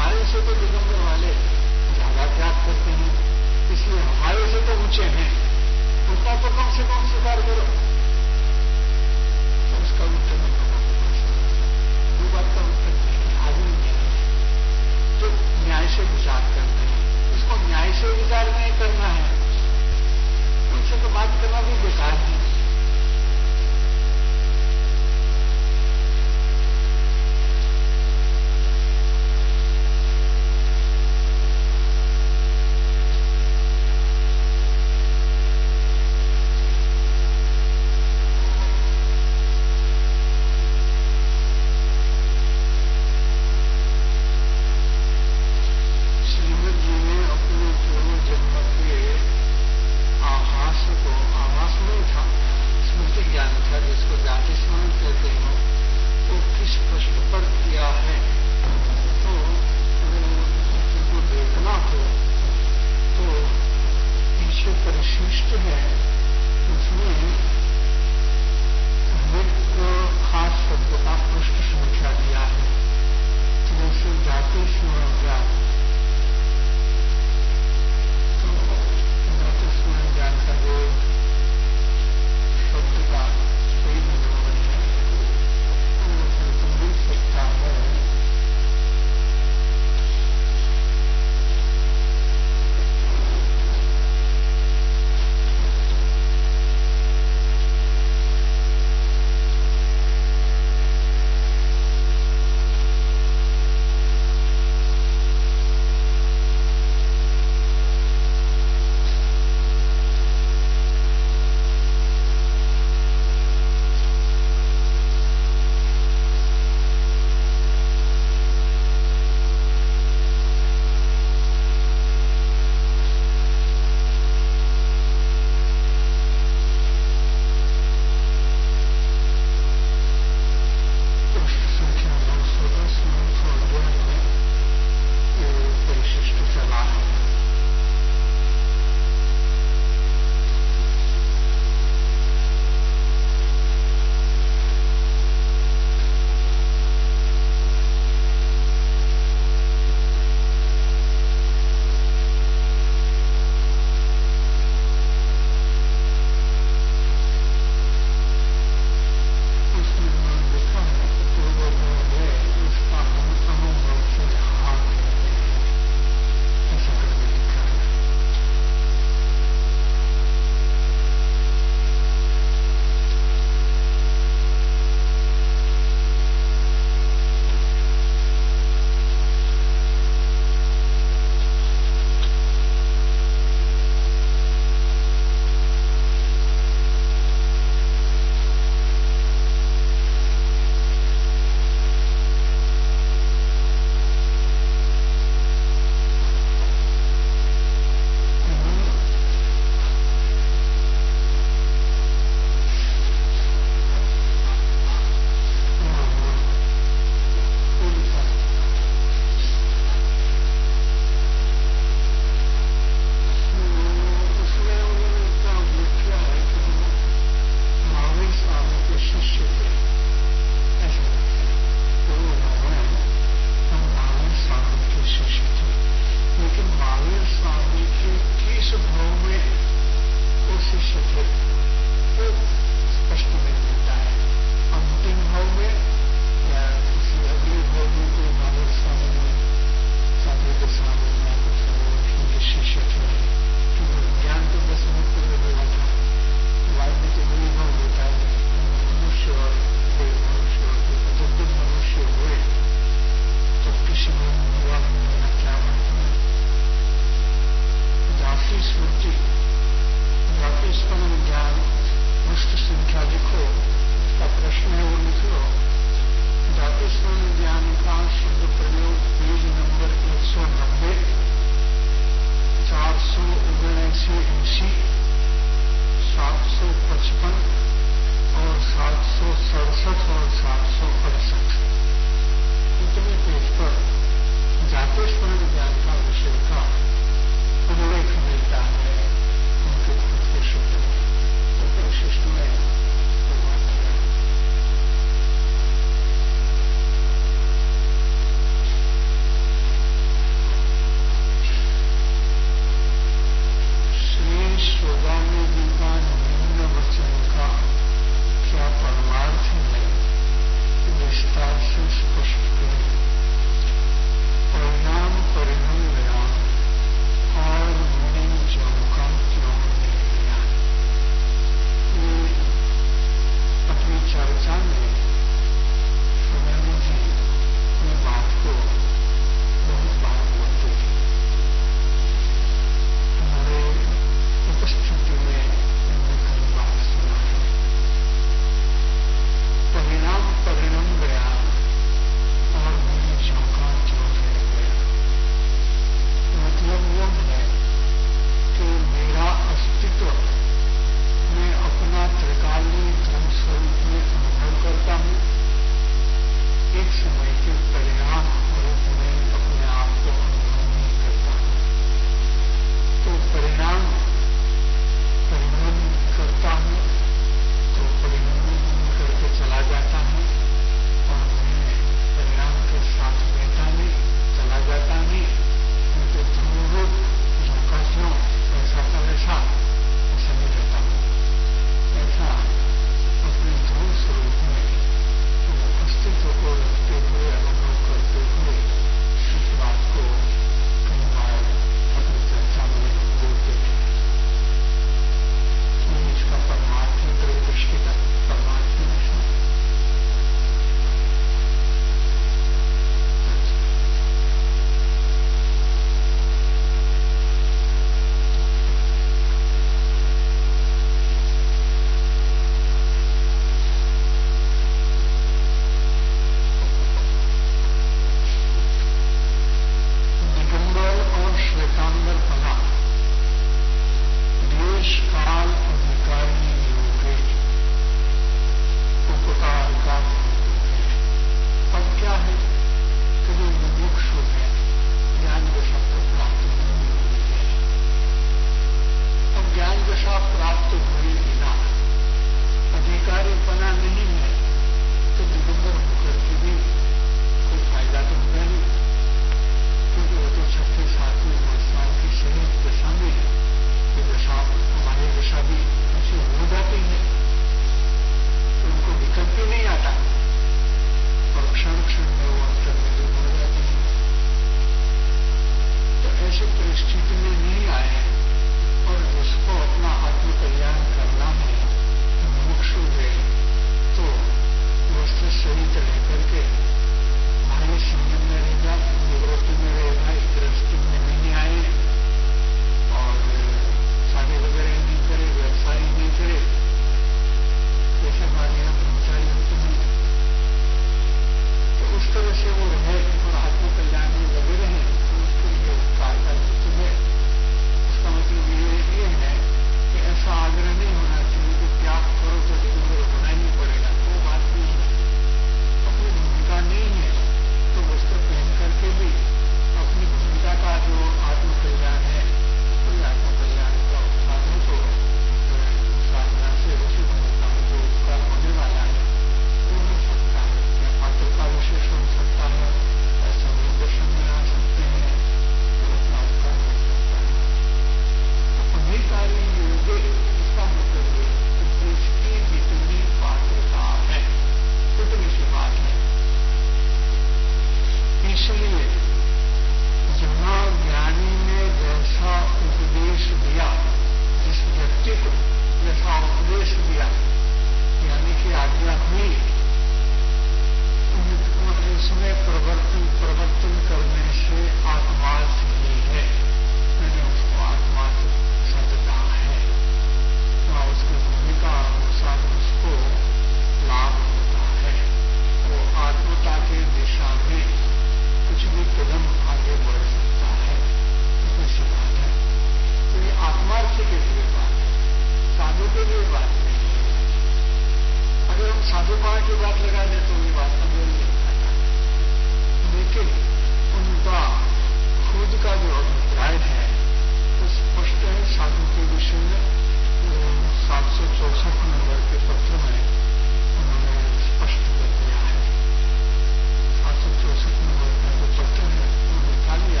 माँ की बात लगा दे तो भी बात बोल नहीं पाता, लेकिन उनका खुद का जो अभिप्राय है वो स्पष्ट है। साधु के विषय में सात सौ चौसठ नंबर के पत्र में उन्होंने स्पष्ट कर दिया है। सात सौ चौसठ नंबर का जो पत्र है वो लिखा लिया।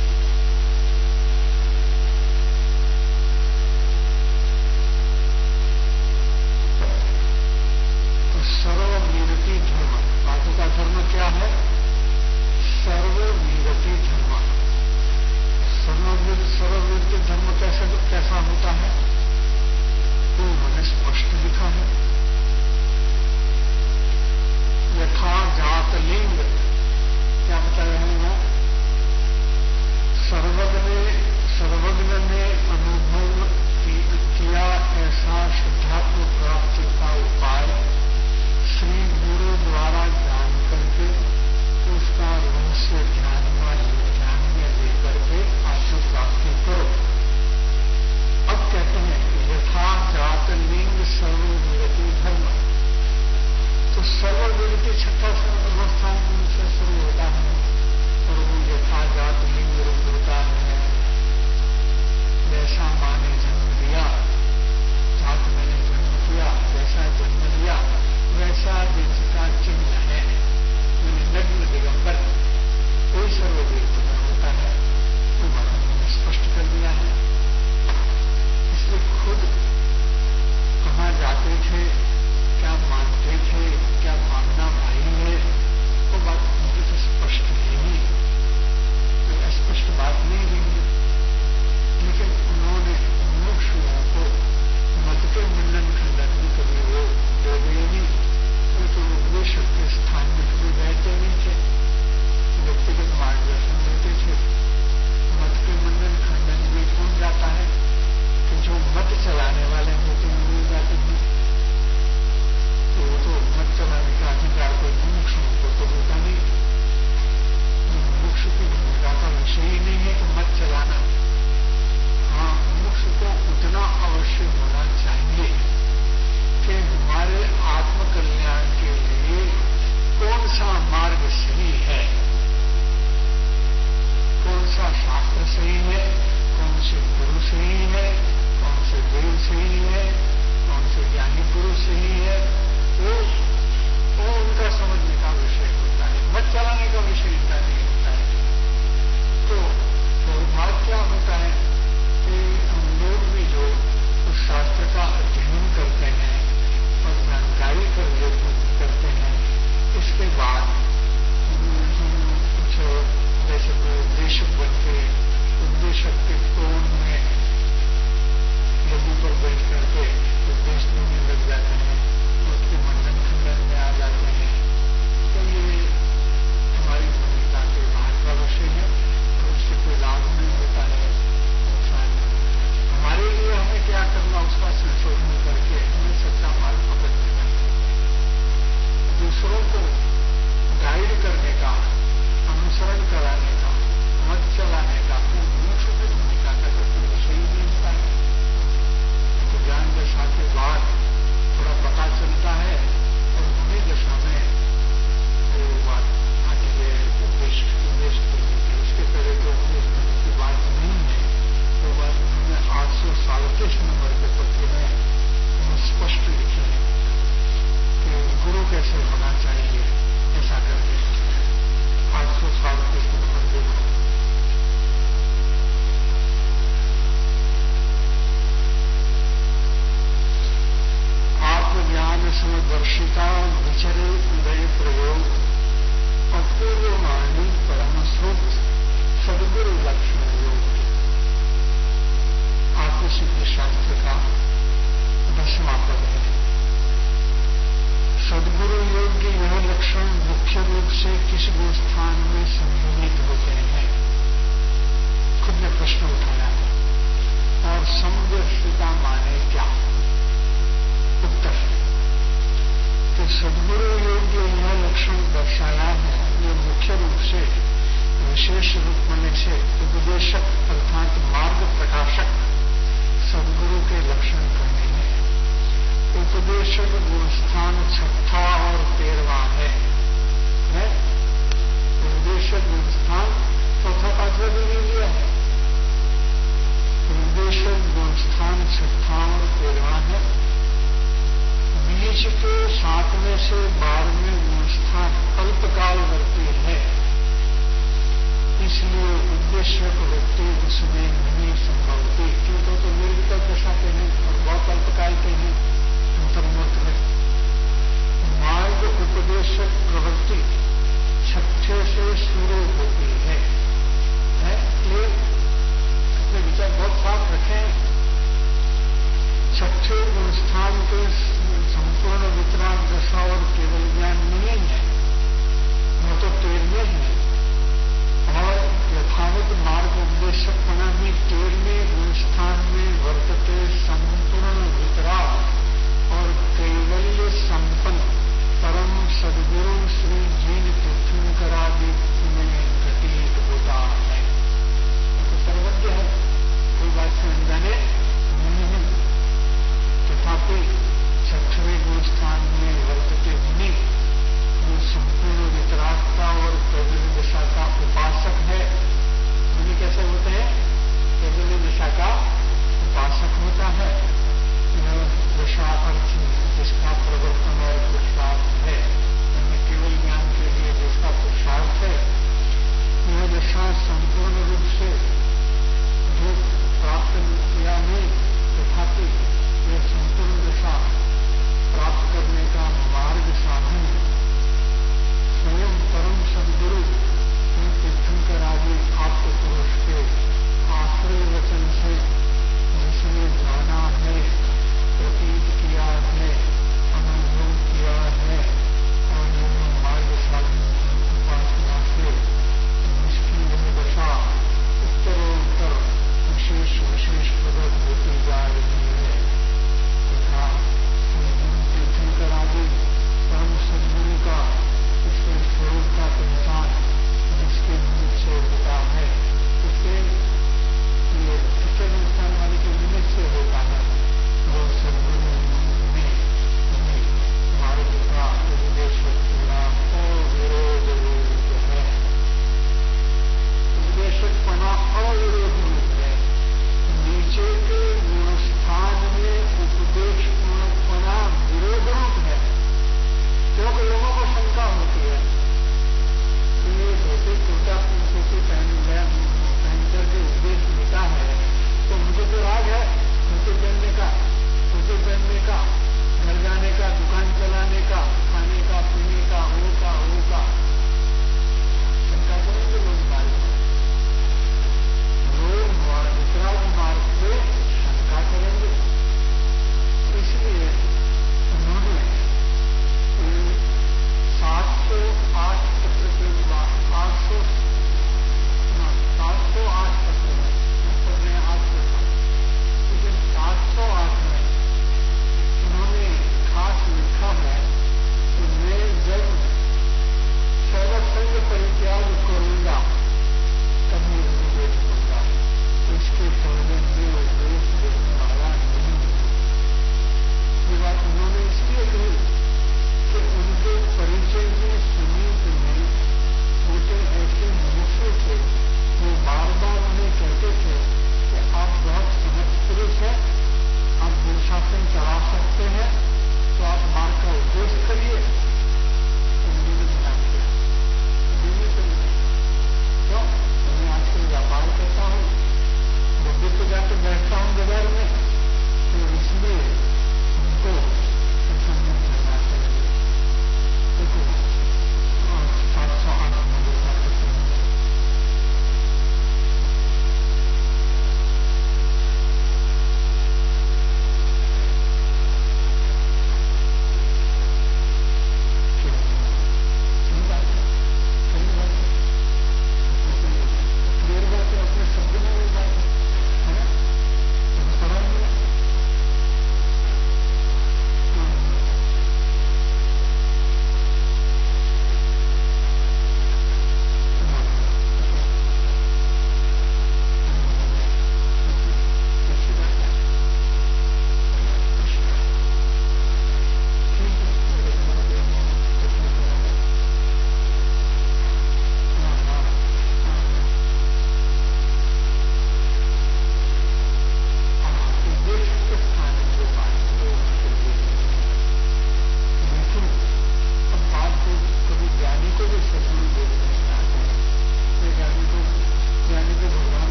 तो सर्वविरति धर्म, साधु का धर्म क्या है? सर्वविरति धर्म। सर्वविरति सर्वविरति धर्म कैसे कैसा होता है तो उन्होंने स्पष्ट लिखा है। यथा जात लिंग, क्या बताया है वो? सर्वज्ञ सर्वज्ञ ने अनुभव किया ऐसा शुद्धात्म प्राप्ति का उपाय श्री गुरु द्वारा जान करके उसका रहस्य ध्यान ध्यान में लेकर के आत्म प्राप्ति करो। अब कहते हैं कि यथा जात लिंग सर्वविरति धर्म। तो सर्वविरति छठा अवस्था से शुरू होता है और वो यथा जात लिंग रूप होता है। जैसा माँ ने जन्म लिया, जात मैंने जन्म किया, जैसा जन्म लिया वैसा जिसका चिन्ह है, मैंने नग्न दिगंबर, कोई सर्वविरति में होता है। तो भगवान ने स्पष्ट कर दिया है। इसलिए खुद कहाँ जाते थे, क्या मानते थे, क्या मानना भाई है, वो बात उनकी तो स्पष्ट है ही, कोई स्पष्ट बात नहीं रही। लेकिन उन्होंने मुमुक्षुओं को मत के मुंडन खंडन भी कभी वो दे गए नहीं। वो तो उपदेशक के स्थान में कभी बैठते नहीं थे, व्यक्तिगत मार्गदर्शन देते थे। मत के मुंडन खंडन में कौन जाता है कि जो मत चलाने वाले होते हैं वो जाते हैं। तो वो तो मत चलाने का अधिकार कोई मुमुक्षुओं को तो होता नहीं। मुमुक्षु की भूमिका का विषय ही नहीं है कि मत चलाना। हाँ, मुमुक्षु को उतना अवश्य होना चाहिए कि हमारे आत्मकल्याण के लिए कौन सा मार्ग सही है, कौन सा शास्त्र सही है, कौन से गुरु सही है, कौन से देव सही है, कौन से ज्ञानी पुरुष सही है, वो वो उनका समझने का विषय होता है। मत चलाने का विषय इनका नहीं होता है। तो दुर्भाग्य क्या होता है कि हम लोग भी जो उस शास्त्र का अध्ययन करते हैं और जानकारी कर लेते करते हैं, इसके बाद हम कुछ जैसे कोई उद्देशक बनते, उद्देशक के कोण में लोगों पर बैठ करके उपदेश देने लग जाते हैं, उसके मंडन खंडन में आ जाते हैं। तो ये हमारी भूमिका के बाहर का विषय है और उससे कोई लाभ नहीं होता है, नुकसान नहीं। हमारे लिए हमें क्या करना, उसका संशोधन करके हमें सच्चा मार्ग पकड़ लेना, दूसरों को गाइड करने का, अनुसरण कराने का, मत चलाने का कोई मुमुक्षु की भूमिका का तो कोई विषय ही नहीं होता है। तो ज्ञान दशा के बाद थोड़ा पता चलता है और बुरी दशा में वो बात आती है उपदेश उपदेश करने की। उसके पहले तो उपदेश करने की बात नहीं है। वो बात उन्होंने आठ सौ साड़तीस नंबर के पत्र में स्पष्ट लिखी है कि गुरु कैसे होना चाहिए, ऐसा करके आठ सौ साड़तीस नंबर देखो। आत्मज्ञान समदर्शिता विचरे उदय प्रयोग अपूर्ववाणी परम स्रोत सदगुरु लक्षण योग। आत्मसिद्धि शास्त्र का दसवां पद है। सदगुरु योग के यह लक्षण मुख्य रूप से किस गोस्थान में संयोजित होते हैं? खुद ने प्रश्न उठाया है। और समदर्शिता माने क्या? उत्तर तो सदगुरु योग के यह लक्षण दर्शाया है, ये मुख्य रूप से विशेष रूप होने से उपदेशक अर्थात मार्ग प्रकाशक सदगुरु के लक्षण करने हैं। उपदेशक गुणस्थान छठा और के सातवें से बारहवें गुणस्थान अल्पकालवर्ती है, इसलिए उद्देश्य वृत्ति उसमें नहीं संभवती, क्योंकि तो दीर्घ दशा के हैं और बहुत अल्पकाल के हैं अंतर्मुख में। मार्ग उपदेशक प्रवृत्ति छठे से शुरू होती है, है? ये अपने विचार बहुत साफ रखें। छठे गुणस्थान के संपूर्ण वितराग दशा और केवल ज्ञान नहीं है, वो तो तेरहवें है, और यथावत मार्ग उपदेशक बना भी तेरहवें गुणस्थान में वर्तते संपूर्ण वितराग और केवल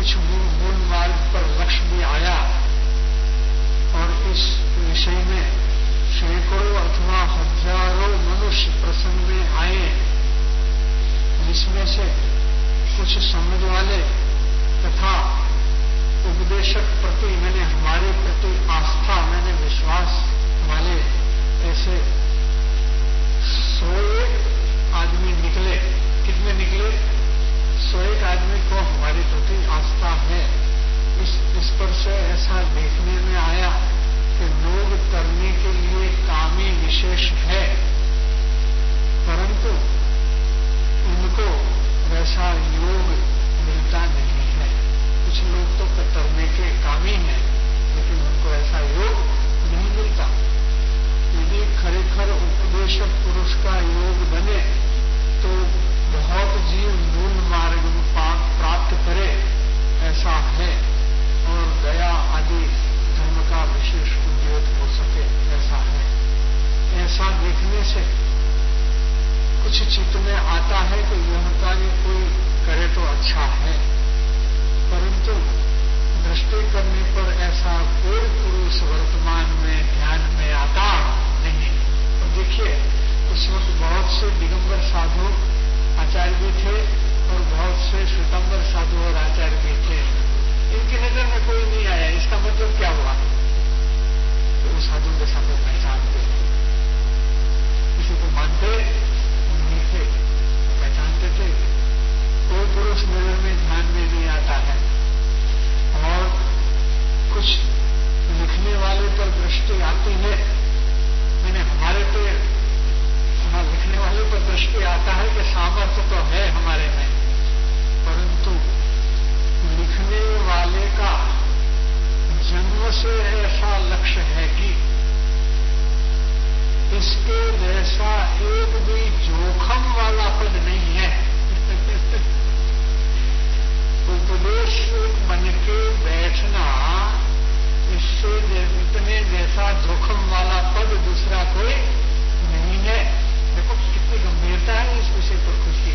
कुछ मूल मार्ग पर लक्ष्य भी आया और इस विषय में सैकड़ों अथवा हजारों मनुष्य प्रसंग में आए, जिसमें से कुछ समझ वाले तथा उपदेशक प्रति मैंने हमारे प्रति आस्था मैंने विश्वास वाले ऐसे सौ एक आदमी निकले। कितने निकले? सौ एक आदमी को हमारे प्रति आस्था है। इस इस पर से ऐसा देखने में आया कि लोग करने के लिए कामी विशेष है, परंतु उनको वैसा योग मिलता नहीं है। कुछ लोग तो करने के कामी हैं, लेकिन उनको ऐसा योग नहीं मिलता। यदि खरेखर उपदेशक पुरुष का योग बने तो बहुत जीव मूल मार्ग प्राप्त करे, ऐसा है, और दया आदि धर्म का विशेष उद्योग हो सके, ऐसा है। ऐसा देखने से कुछ चित्त में आता है कि यह कार्य कोई करे तो अच्छा है, परंतु दृष्टि करने पर ऐसा कोई पुरुष वर्तमान में ध्यान में आता नहीं। और देखिए, उस वक्त बहुत से दिगंबर साधु आचार्य भी थे और बहुत से श्वेतांबर साधु और आचार्य भी थे। इनकी नजर में कोई नहीं आया। इसका मतलब क्या हुआ? तो वो साधु के साथ पहचानते थे, किसी को मानते नहीं थे, पहचानते थे। कोई पुरुष नजर में ध्यान में नहीं आता है। और कुछ लिखने वाले पर दृष्टि आती है, मैंने हमारे पे हाँ लिखने वाले पर दृष्टि आता है कि सामर्थ्य तो है हमारे में, परंतु लिखने वाले का जन्म से ऐसा लक्ष्य है कि इसके जैसा एक भी जोखम वाला पद नहीं है। उपदेश बन के बैठना, इससे इतने जैसा जोखम वाला पद दूसरा कोई नहीं है। देखो कितनी गंभीरता है इस विषय पर खुशी।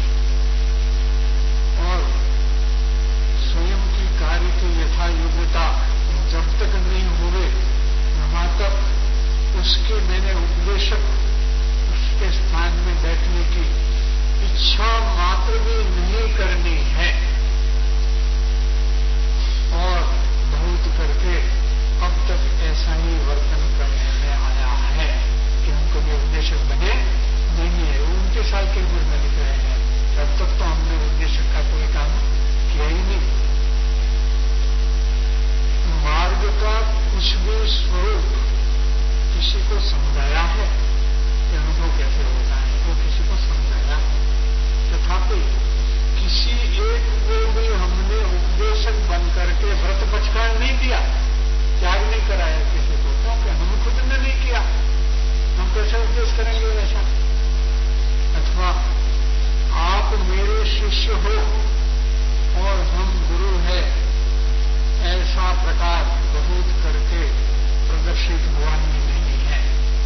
और स्वयं की कार्य की यथा योग्यता जब तक नहीं हुए, वहां तक उसके मैंने उपदेशक उसके स्थान में बैठने की इच्छा मात्र भी नहीं करनी है। और बहुत करके अब तक ऐसा ही वर्तन करने में आया है कि हमको भी उपदेशक बने नहीं है। उनतीस साल की उम्र में लिख रहे हैं, तब तक तो हमने उपदेशक का कोई काम किया ही नहीं। मार्ग का कुछ भी स्वरूप किसी को समझाया है कि अनुभव कैसे होता है, वो किसी को समझाया है। तथापि किसी एक को भी हमने उपदेशक बन करके व्रत पचकार नहीं दिया, त्याग नहीं कराया किसी को, क्योंकि हम खुद ने नहीं किया। हम कैसे उपदेश करेंगे वैसा? अथवा आप मेरे शिष्य हो और हम गुरु है, ऐसा प्रकार बहुत करके प्रदर्शित हुआ ही नहीं है।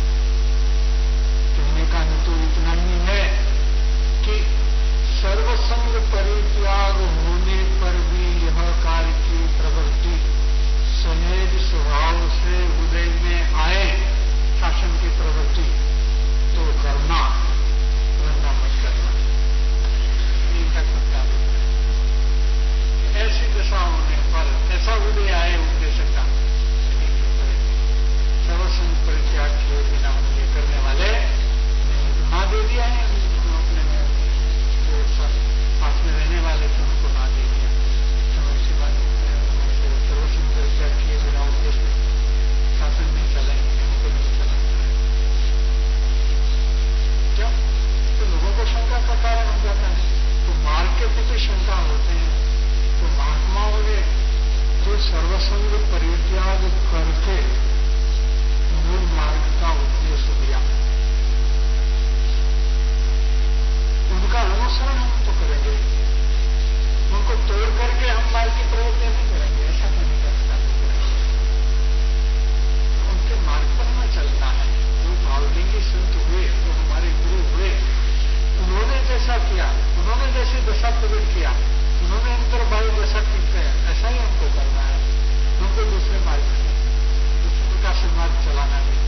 कहने का हेतु इतना ही है कि सर्वसंग परित्याग होने पर भी यह कार्य की प्रवृत्ति सहज स्वभाव से हृदय में आए, शासन की प्रवृत्ति, तो करना, वरना मत करना। इनका खुदा ऐसी दशा होने पर ऐसा हृदय आए उपदेशक का, सर्वसंग परित्याग किए बिना मुझे करने वाले ना दे दिया है। अपने में जो साथ में रहने वाले थे उनको ना दे दिया। तो इसी बात सर्वसंग परित्याग किए बिना उपदेश में शासन नहीं चलाएंगे, हमको नहीं चलाएंगे। क्या? तो लोगों को शंका का कारण हो जाता है। तो मार्ग के प्रति शंका होते हैं। तो महात्माओं ने जो सर्वसंग परित्याग करके मूल मार्ग का उपदेश दिया, उनका अनुसरण हम तो करेंगे, उनको तोड़ करके हम मार्ग की प्रवृत्ति नहीं करेंगे, ऐसा तो नहीं कर सकते। उनके मार्ग पर हमें चलना है। जो भावलिंगी संत हुए, जो हमारे गुरु हुए, उन्होंने जैसा किया, उन्होंने जैसी दशा प्रकट किया, उन्होंने अंतर वायु जैसा ठीक है ऐसा ही हमको करना है, हमको दूसरे मार्ग दूसरे प्रकार से मार्ग चलाना नहीं।